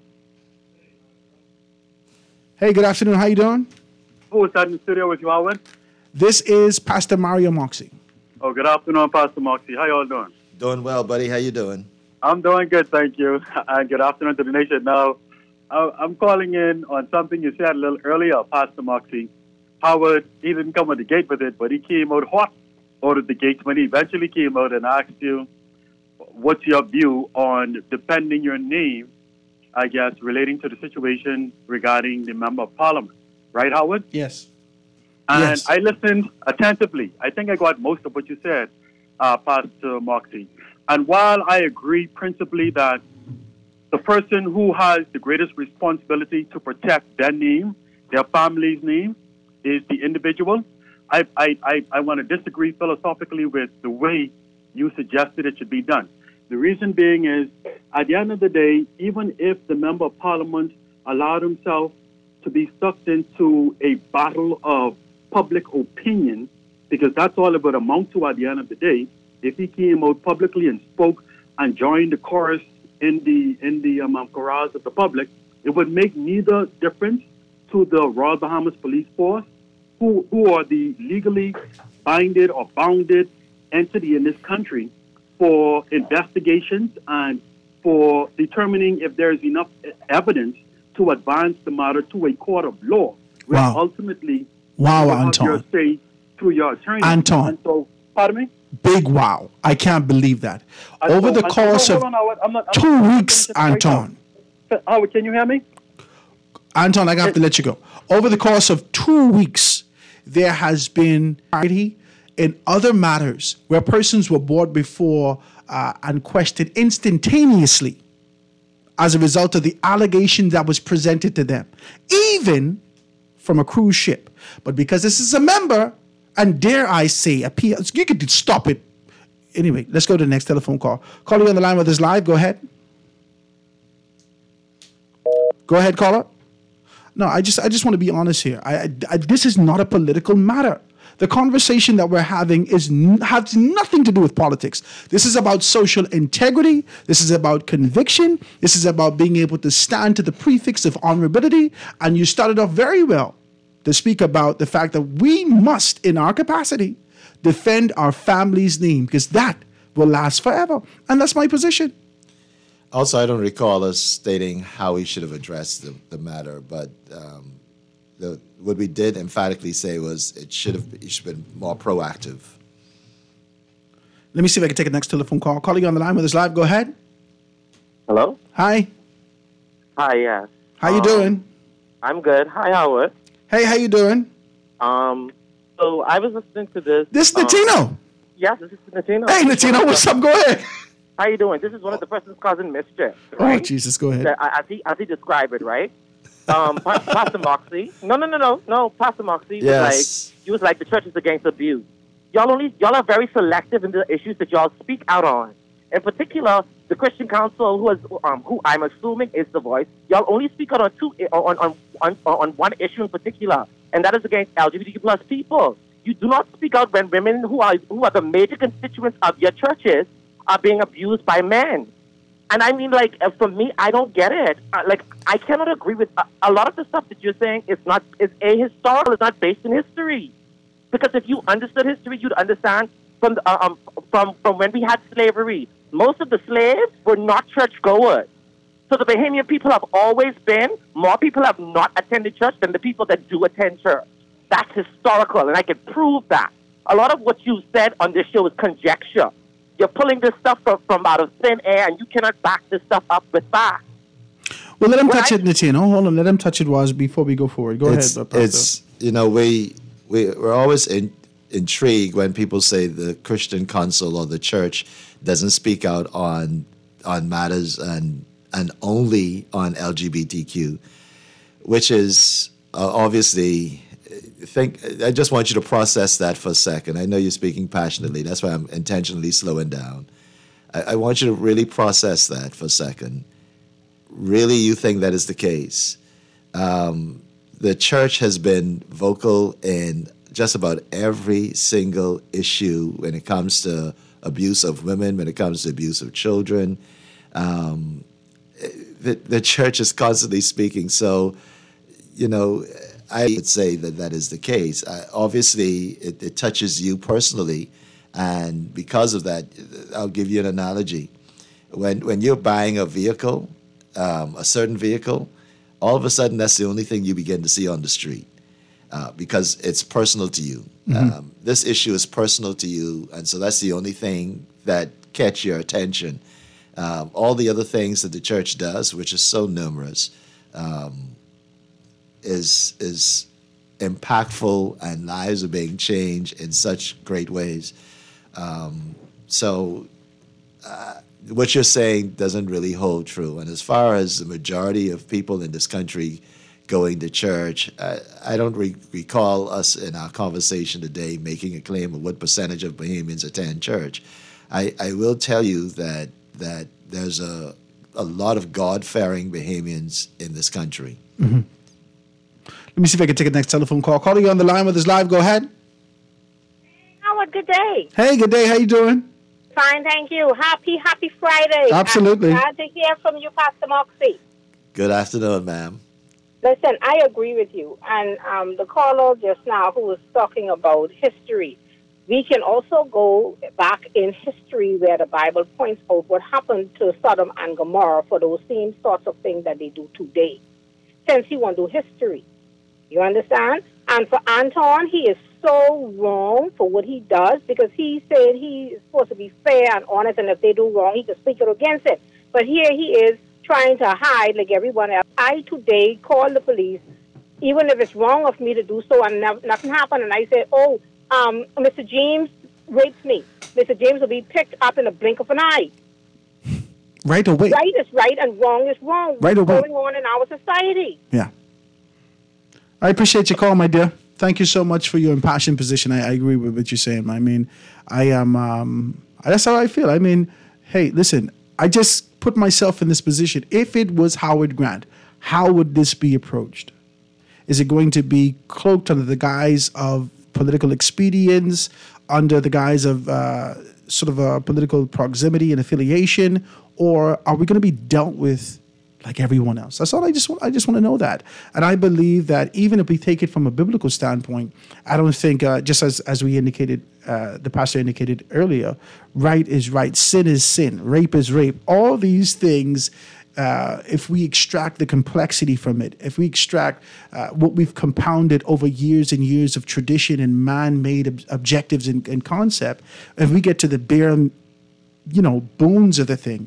Hey, good afternoon. How you doing? Who is that in the studio with you, Alwyn? This is Pastor Mario Moxie. Oh, good afternoon, Pastor Moxie. How y'all doing? Doing well, buddy. How you doing? I'm doing good, thank you. And good afternoon to the nation. Now, I'm calling in on something you said a little earlier, Pastor Moxie. Howard, he didn't come at the gate with it, but he came out hot out of the gate when he eventually came out and asked you, what's your view on defending your name, I guess, relating to the situation regarding the Member of Parliament. Right, Howard? Yes. And yes. I listened attentively. I think I got most of what you said, Pastor Moxie. And while I agree principally that the person who has the greatest responsibility to protect their name, their family's name, is the individual, I want to disagree philosophically with the way you suggested it should be done. The reason being is, at the end of the day, even if the Member of Parliament allowed himself to be sucked into a battle of public opinion, because that's all it would amount to at the end of the day, if he came out publicly and spoke and joined the chorus in the chorales of the public, it would make neither difference to the Royal Bahamas Police Force, who are the legally binded or bounded entity in this country for investigations and for determining if there is enough evidence to advance the matter to a court of law, where ultimately you have your say through your attorney. Anton. And so, pardon me? Big wow. I can't believe that. Over the course of 2 weeks, Anton. Howard, can you hear me? Anton, I have to let you go. Over the course of 2 weeks, there has been party in other matters where persons were brought before and questioned instantaneously as a result of the allegation that was presented to them, even from a cruise ship. But because this is a member, and dare I say, you could stop it. Anyway, let's go to the next telephone call. Caller, on the line with us live. Go ahead. Go ahead, caller. No, I just want to be honest here. This is not a political matter. The conversation that we're having has nothing to do with politics. This is about social integrity. This is about conviction. This is about being able to stand to the prefix of honorability. And you started off very well to speak about the fact that we must, in our capacity, defend our family's name, because that will last forever. And that's my position. Also, I don't recall us stating how we should have addressed the matter, but what we did emphatically say was it should have been more proactive. Let me see if I can take a next telephone call. Calling on the line with us live. Go ahead. Hello? Hi. Hi, yes. How you doing? I'm good. Hi, Howard. Hey, how you doing? So I was listening to this. This Latino. Yes, this is Latino. Hey, Latino, what's up? Go ahead. How you doing? This is one of the person's causing mischief. Oh, Right? Jesus, go ahead. As he described it, right? Pastor Moxie. No. Pastor Moxie was like the church is against abuse. Y'all are very selective in the issues that y'all speak out on. In particular, the Christian Council, who I'm assuming is the voice, y'all only speak out on one issue in particular, and that is against LGBTQ plus people. You do not speak out when women who are the major constituents of your churches are being abused by men. And I mean, for me, I don't get it. I cannot agree with a lot of the stuff that you're saying is ahistorical. It's not based in history. Because if you understood history, you'd understand from when we had slavery, most of the slaves were not churchgoers. So the Bahamian people have always been, more people have not attended church than the people that do attend church. That's historical, and I can prove that. A lot of what you said on this show is conjecture. You're pulling this stuff from out of thin air, and you cannot back this stuff up with facts. Well, let him touch it, Latino. Hold on, let him touch it, Was, before we go forward. Go ahead, Pastor. We're always intrigued when people say the Christian Council or the church doesn't speak out on matters and only on LGBTQ, which is obviously. I just want you to process that for a second. I know you're speaking passionately. That's why I'm intentionally slowing down. I want you to really process that for a second. Really, you think that is the case? The church has been vocal in just about every single issue when it comes to abuse of women, when it comes to abuse of children. The church is constantly speaking. So, I would say that is the case. Obviously, it touches you personally, and because of that, I'll give you an analogy. When you're buying a vehicle, a certain vehicle, all of a sudden that's the only thing you begin to see on the street because it's personal to you. Mm-hmm. This issue is personal to you, and so that's the only thing that catch your attention. All the other things that the church does, which is so numerous, is impactful, and lives are being changed in such great ways. What you're saying doesn't really hold true. And as far as the majority of people in this country going to church, I don't recall us in our conversation today making a claim of what percentage of Bahamians attend church. I will tell you that there's a lot of God-fearing Bahamians in this country. Mm-hmm. Let me see if I can take a next telephone call. Calling you on the line with us live. Go ahead. Howard, good day. Hey, good day. How you doing? Fine, thank you. Happy Friday. Absolutely. I'm glad to hear from you, Pastor Moxie. Good afternoon, ma'am. Listen, I agree with you. And the caller just now who was talking about history, we can also go back in history where the Bible points out what happened to Sodom and Gomorrah for those same sorts of things that they do today. Since he won't do history. You understand? And for Anton, he is so wrong for what he does because he said he is supposed to be fair and honest, and if they do wrong, he can speak it against it. But here he is trying to hide like everyone else. I today called the police, even if it's wrong of me to do so, and nothing happened. And I said, Mr. James raped me. Mr. James will be picked up in a blink of an eye. Right away. Right is right and wrong is wrong. Right What's away. going on in our society? Yeah. I appreciate your call, my dear. Thank you so much for your impassioned position. I agree with what you're saying. I mean, I am, that's how I feel. I mean, hey, listen, I just put myself in this position. If it was Howard Grant, how would this be approached? Is it going to be cloaked under the guise of political expedience, under the guise of sort of a political proximity and affiliation, or are we going to be dealt with like everyone else? That's all. I just want to know that. And I believe that even if we take it from a biblical standpoint, I don't think, just as we indicated, the pastor indicated earlier, right is right, sin is sin, rape is rape. All these things, if we extract the complexity from it, if we extract what we've compounded over years and years of tradition and man-made objectives and concept, if we get to the bare, bones of the thing,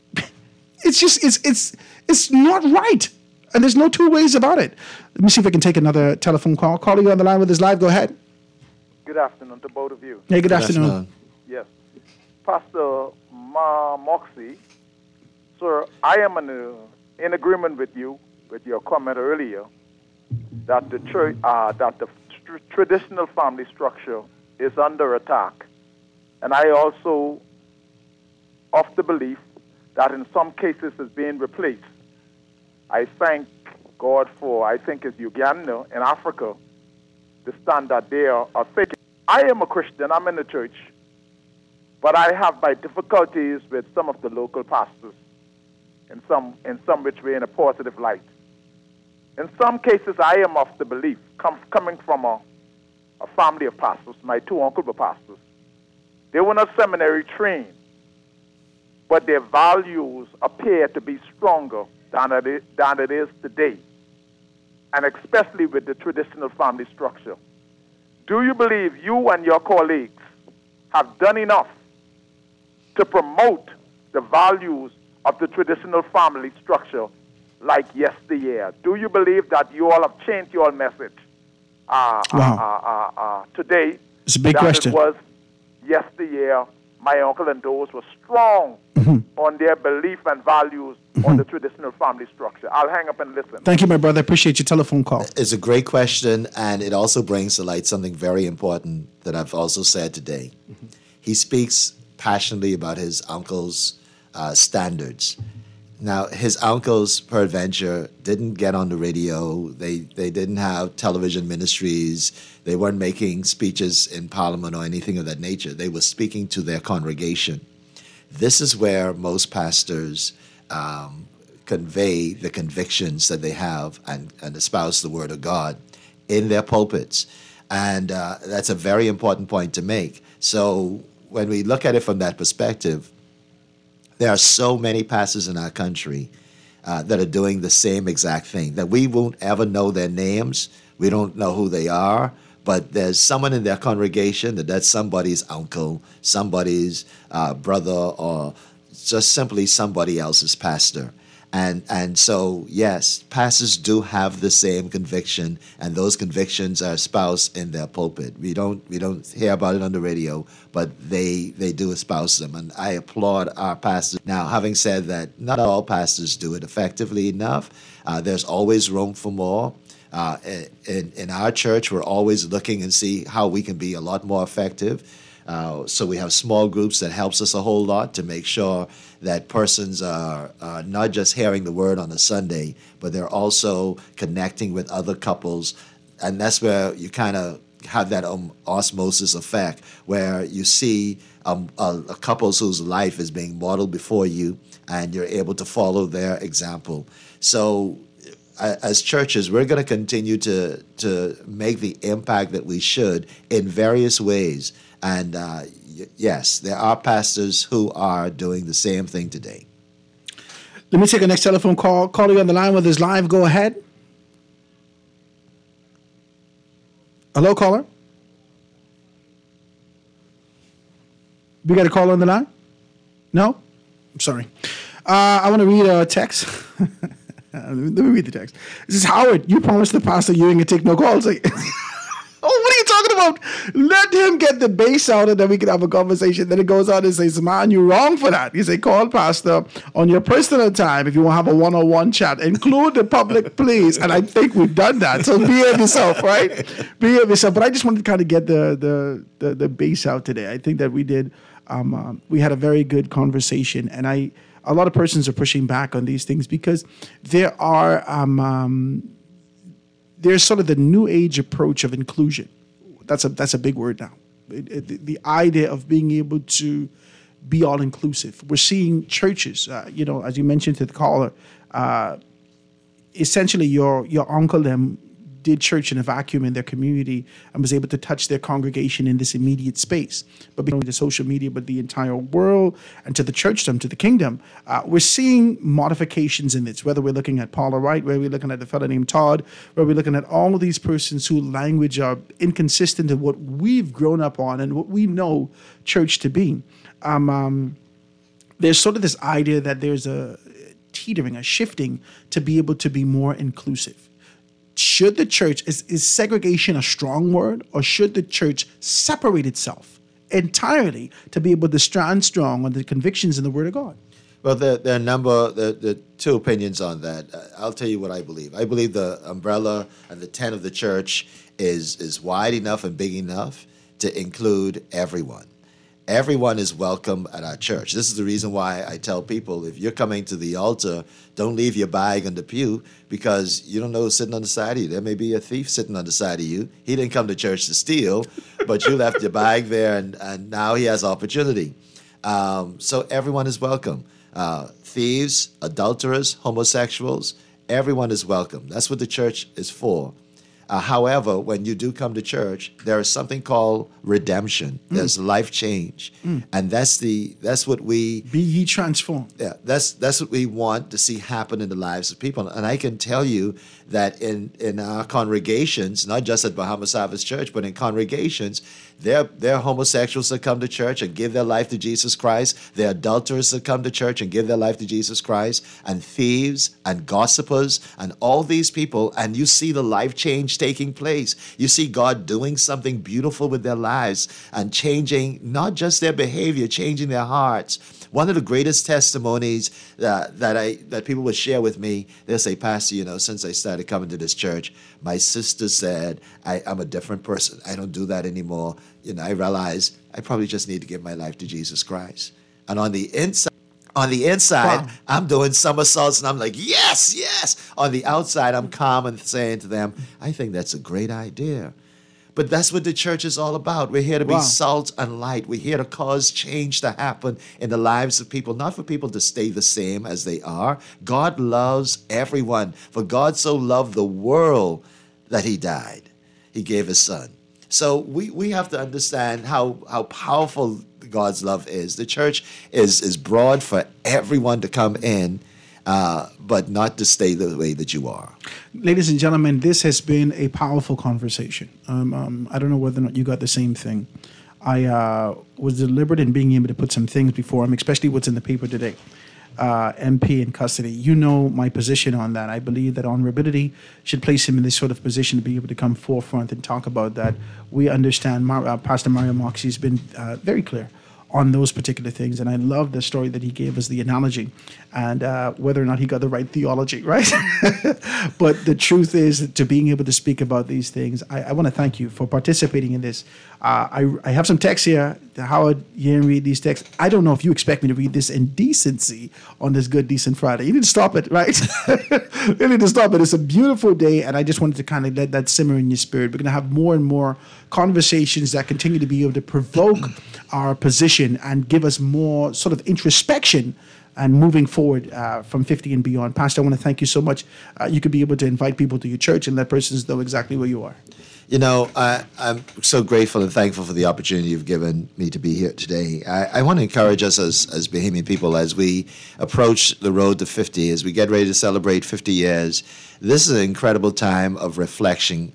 it's not right. And there's no two ways about it. Let me see if I can take another telephone call. Calling you on the line with us live. Go ahead. Good afternoon to both of you. Hey, good afternoon. Yes. Pastor Moxie, sir, I am in agreement with you, with your comment earlier, that the church, traditional family structure is under attack. And I also of the belief that in some cases is being replaced. I thank God for, I think it's Uganda in Africa, the stand that they are taking. I am a Christian, I'm in the church, but I have my difficulties with some of the local pastors in some which way in a positive light. In some cases, I am of the belief, coming from a family of pastors, my two uncles were pastors. They were not seminary trained, but their values appear to be stronger than it is today, and especially with the traditional family structure. Do you believe you and your colleagues have done enough to promote the values of the traditional family structure like yesteryear? Do you believe that you all have changed your message today? It's a big question. It was yesteryear, my uncle and those were strong on their belief and values on the traditional family structure. I'll hang up and listen. Thank you, my brother. Appreciate your telephone call. It's a great question, and it also brings to light something very important that I've also said today. He speaks passionately about his uncle's standards. Now, his uncles, peradventure, didn't get on the radio. They didn't have television ministries. They weren't making speeches in Parliament or anything of that nature. They were speaking to their congregation. This is where most pastors convey the convictions that they have and espouse the Word of God in their pulpits. And that's a very important point to make. So when we look at it from that perspective, there are so many pastors in our country that are doing the same exact thing, that we won't ever know their names. We don't know who they are, but there's someone in their congregation that's somebody's uncle, somebody's brother, or just simply somebody else's pastor. And so, yes, pastors do have the same conviction, and those convictions are espoused in their pulpit. We don't hear about it on the radio, but they do espouse them, and I applaud our pastors. Now, having said that, not all pastors do it effectively enough. There's always room for more. In our church, we're always looking and see how we can be a lot more effective. So we have small groups that helps us a whole lot to make sure that persons are not just hearing the word on a Sunday, but they're also connecting with other couples. And that's where you kind of have that osmosis effect where you see a couples whose life is being modeled before you, and you're able to follow their example. So as churches, we're going to continue to make the impact that we should in various ways. And yes, there are pastors who are doing the same thing today. Let me take a next telephone call. Caller, you on the line with us live. Go ahead. Hello, caller. We got a caller on the line? No? I'm sorry. I want to read a text. Let me read the text. This is Howard. You promised the pastor you ain't going to take no calls. Oh, what are you talking about? Let him get the base out and then we can have a conversation. Then it goes on and says, man, you're wrong for that. You say, call pastor on your personal time if you want to have a one-on-one chat. Include the public, please. And I think we've done that. So behave yourself, right? Behave yourself. But I just wanted to kind of get the base out today. I think that we did. We had a very good conversation. And a lot of persons are pushing back on these things because there are... there's sort of the new age approach of inclusion. That's a big word now. The idea of being able to be all inclusive. We're seeing churches, as you mentioned to the caller, essentially your uncle them did church in a vacuum in their community and was able to touch their congregation in this immediate space. But not only the social media, but the entire world and to the churchdom, to the kingdom, we're seeing modifications in this, whether we're looking at Paula Wright, whether we're looking at the fellow named Todd, whether we're looking at all of these persons whose language are inconsistent to what we've grown up on and what we know church to be. There's sort of this idea that there's a teetering, a shifting to be able to be more inclusive. Should the church, is segregation a strong word, or should the church separate itself entirely to be able to stand strong on the convictions in the Word of God? Well, there are two opinions on that. I'll tell you what I believe. I believe the umbrella and the tent of the church is wide enough and big enough to include everyone. Everyone is welcome at our church. This is the reason why I tell people, if you're coming to the altar, don't leave your bag on the pew, because you don't know who's sitting on the side of you. There may be a thief sitting on the side of you. He didn't come to church to steal, but you left your bag there, and now he has opportunity. So everyone is welcome. Thieves, adulterers, homosexuals, everyone is welcome. That's what the church is for. However, when you do come to church, there is something called redemption. There's life change, and that's what we be ye transformed. Yeah, that's what we want to see happen in the lives of people. And I can tell you that in our congregations, not just at Bahamas Harvest Church, but in congregations, there are homosexuals that come to church and give their life to Jesus Christ. There are adulterers that come to church and give their life to Jesus Christ, and thieves and gossipers and all these people. And you see the life change taking place. You see God doing something beautiful with their lives and changing not just their behavior, changing their hearts. One of the greatest testimonies that people would share with me, they'll say, Pastor, since I started coming to this church, my sister said, I'm a different person. I don't do that anymore. I realize I probably just need to give my life to Jesus Christ. And on the inside, wow, I'm doing somersaults and I'm like, yes, yes. On the outside, I'm calm and saying to them, I think that's a great idea. But that's what the church is all about. We're here to be salt and light. We're here to cause change to happen in the lives of people, not for people to stay the same as they are. God loves everyone. For God so loved the world that he died. He gave his son. So we have to understand how powerful God's love is. The church is broad for everyone to come in, but not to stay the way that you are. Ladies and gentlemen, this has been a powerful conversation. I don't know whether or not you got the same thing. I was deliberate in being able to put some things before him, especially what's in the paper today. MP in custody. You know my position on that. I believe that honorability should place him in this sort of position to be able to come forefront and talk about that. We understand Pastor Mario Moxie has been very clear on those particular things. And I love the story that he gave us, the analogy, and whether or not he got the right theology, right? But the truth is, to being able to speak about these things, I want to thank you for participating in this. I have some texts here. Howard, you didn't read these texts. I don't know if you expect me to read this in decency on this Good Decent Friday. You need to stop it, right? You need to stop it. It's a beautiful day, and I just wanted to kind of let that simmer in your spirit. We're going to have more and more conversations that continue to be able to provoke our position and give us more sort of introspection and moving forward from 50 and beyond. Pastor, I want to thank you so much. You could be able to invite people to your church and let persons know exactly where you are. You know, I'm so grateful and thankful for the opportunity you've given me to be here today. I want to encourage us as Bahamian people as we approach the road to 50, as we get ready to celebrate 50 years. This is an incredible time of reflecting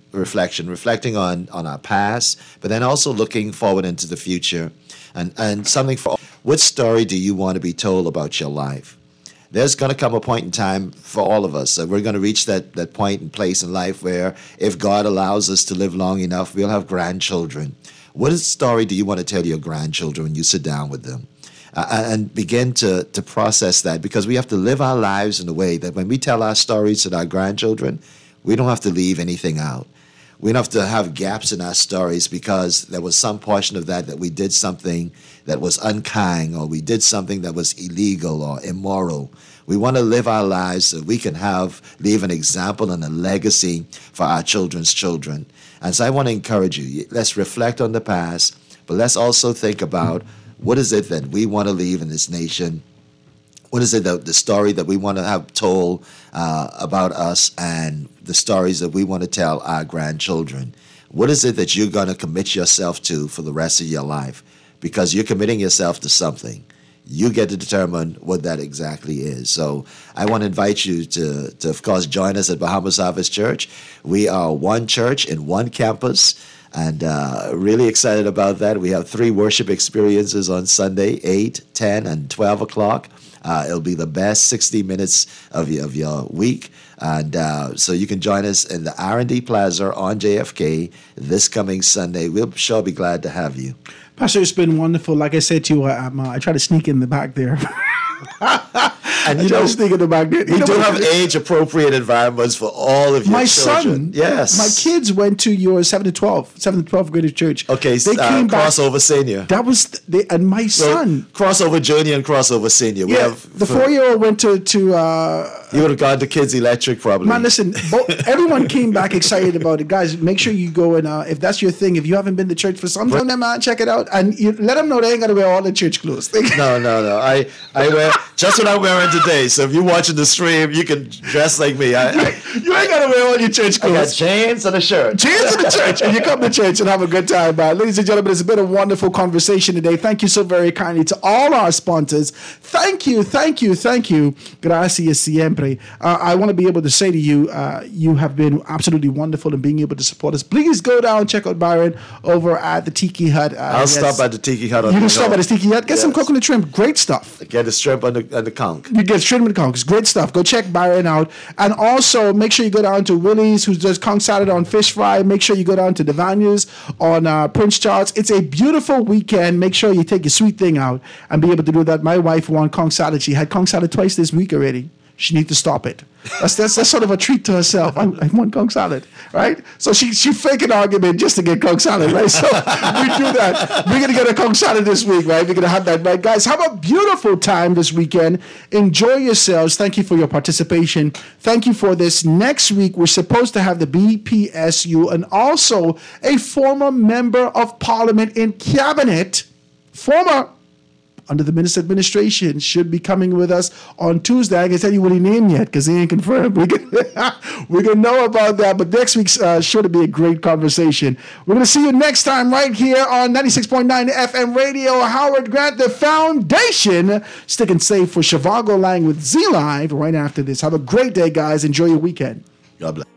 on our past, but then also looking forward into the future. And something for what story do you want to be told about your life? There's going to come a point in time for all of us. We're going to reach that point and place in life where if God allows us to live long enough, we'll have grandchildren. What story do you want to tell your grandchildren when you sit down with them? And begin to process that, because we have to live our lives in a way that when we tell our stories to our grandchildren, we don't have to leave anything out. We don't have to have gaps in our stories because there was some portion of that we did something that was unkind, or we did something that was illegal or immoral. We want to live our lives so we can leave an example and a legacy for our children's children. And so I want to encourage you, let's reflect on the past, but let's also think about what is it that we want to leave in this nation. What is it, the story that we want to have told about us, and the stories that we want to tell our grandchildren? What is it that you're going to commit yourself to for the rest of your life? Because you're committing yourself to something. You get to determine what that exactly is. So I want to invite you to of course, join us at Bahamas Harvest Church. We are one church in one campus, and really excited about that. We have 3 worship experiences on Sunday, 8, 10, and 12 o'clock. It'll be the best 60 minutes of your week. And so you can join us in the R&D Plaza on JFK this coming Sunday. We'll sure be glad to have you. Pastor, it's been wonderful. Like I said to you, I try to sneak in the back there. And you know, sneak in the back there. We do have age-appropriate environments for all of your children. My son, yes. My kids went to your 7th to 12th grade church. Okay, they came crossover back, senior. That was, and my son. Crossover junior and crossover senior. Yeah, we have, the 4-year-old went to you would have gone to Kids Electric probably. Man, listen, everyone came back excited about it. Guys, make sure you go and if that's your thing, if you haven't been to church for some time, man, check it out. And let them know they ain't got to wear all the church clothes. No. I wear just what I'm wearing today. So if you're watching the stream, you can dress like me. You ain't got to wear all your church clothes. I got chains and a shirt. Chains and a church. And you come to church and have a good time. Ladies and gentlemen, it's been a wonderful conversation today. Thank you so very kindly to all our sponsors. Thank you. Gracias siempre. I want to be able to say to you, you have been absolutely wonderful in being able to support us. Please go down and check out Byron over at the Tiki Hut. I'll stop at the Tiki Hut. You can stop at the Tiki Hut. Get some coconut shrimp. Great stuff. Get the shrimp and the conch. You get shrimp and conch. It's great stuff. Go check Byron out. And also, make sure you go down to Willie's, who does conch salad on fish fry. Make sure you go down to Devania's on Prince Charles. It's a beautiful weekend. Make sure you take your sweet thing out and be able to do that. My wife won conch salad. She had conch salad twice this week already. She needs to stop it. That's sort of a treat to herself. I want conch salad, right? So she faked an argument just to get conch salad, right? So we do that. We're going to get a conch salad this week, right? We're going to have that, right? Guys, have a beautiful time this weekend. Enjoy yourselves. Thank you for your participation. Thank you for this. Next week, we're supposed to have the BPSU and also a former member of parliament in cabinet, under the minister administration, should be coming with us on Tuesday. I can tell you what he named yet because he ain't confirmed. We're gonna know about that. But next week's sure to be a great conversation. We're gonna see you next time right here on 96.9 FM Radio. Howard Grant, the foundation, sticking safe for Shivago Lang with Z Live right after this. Have a great day, guys. Enjoy your weekend. God bless.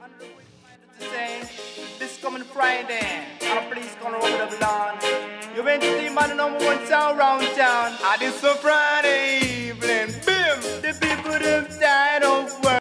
This coming Friday, our police gonna roll the lawn. You went to the man number 1 sound round town. This Friday.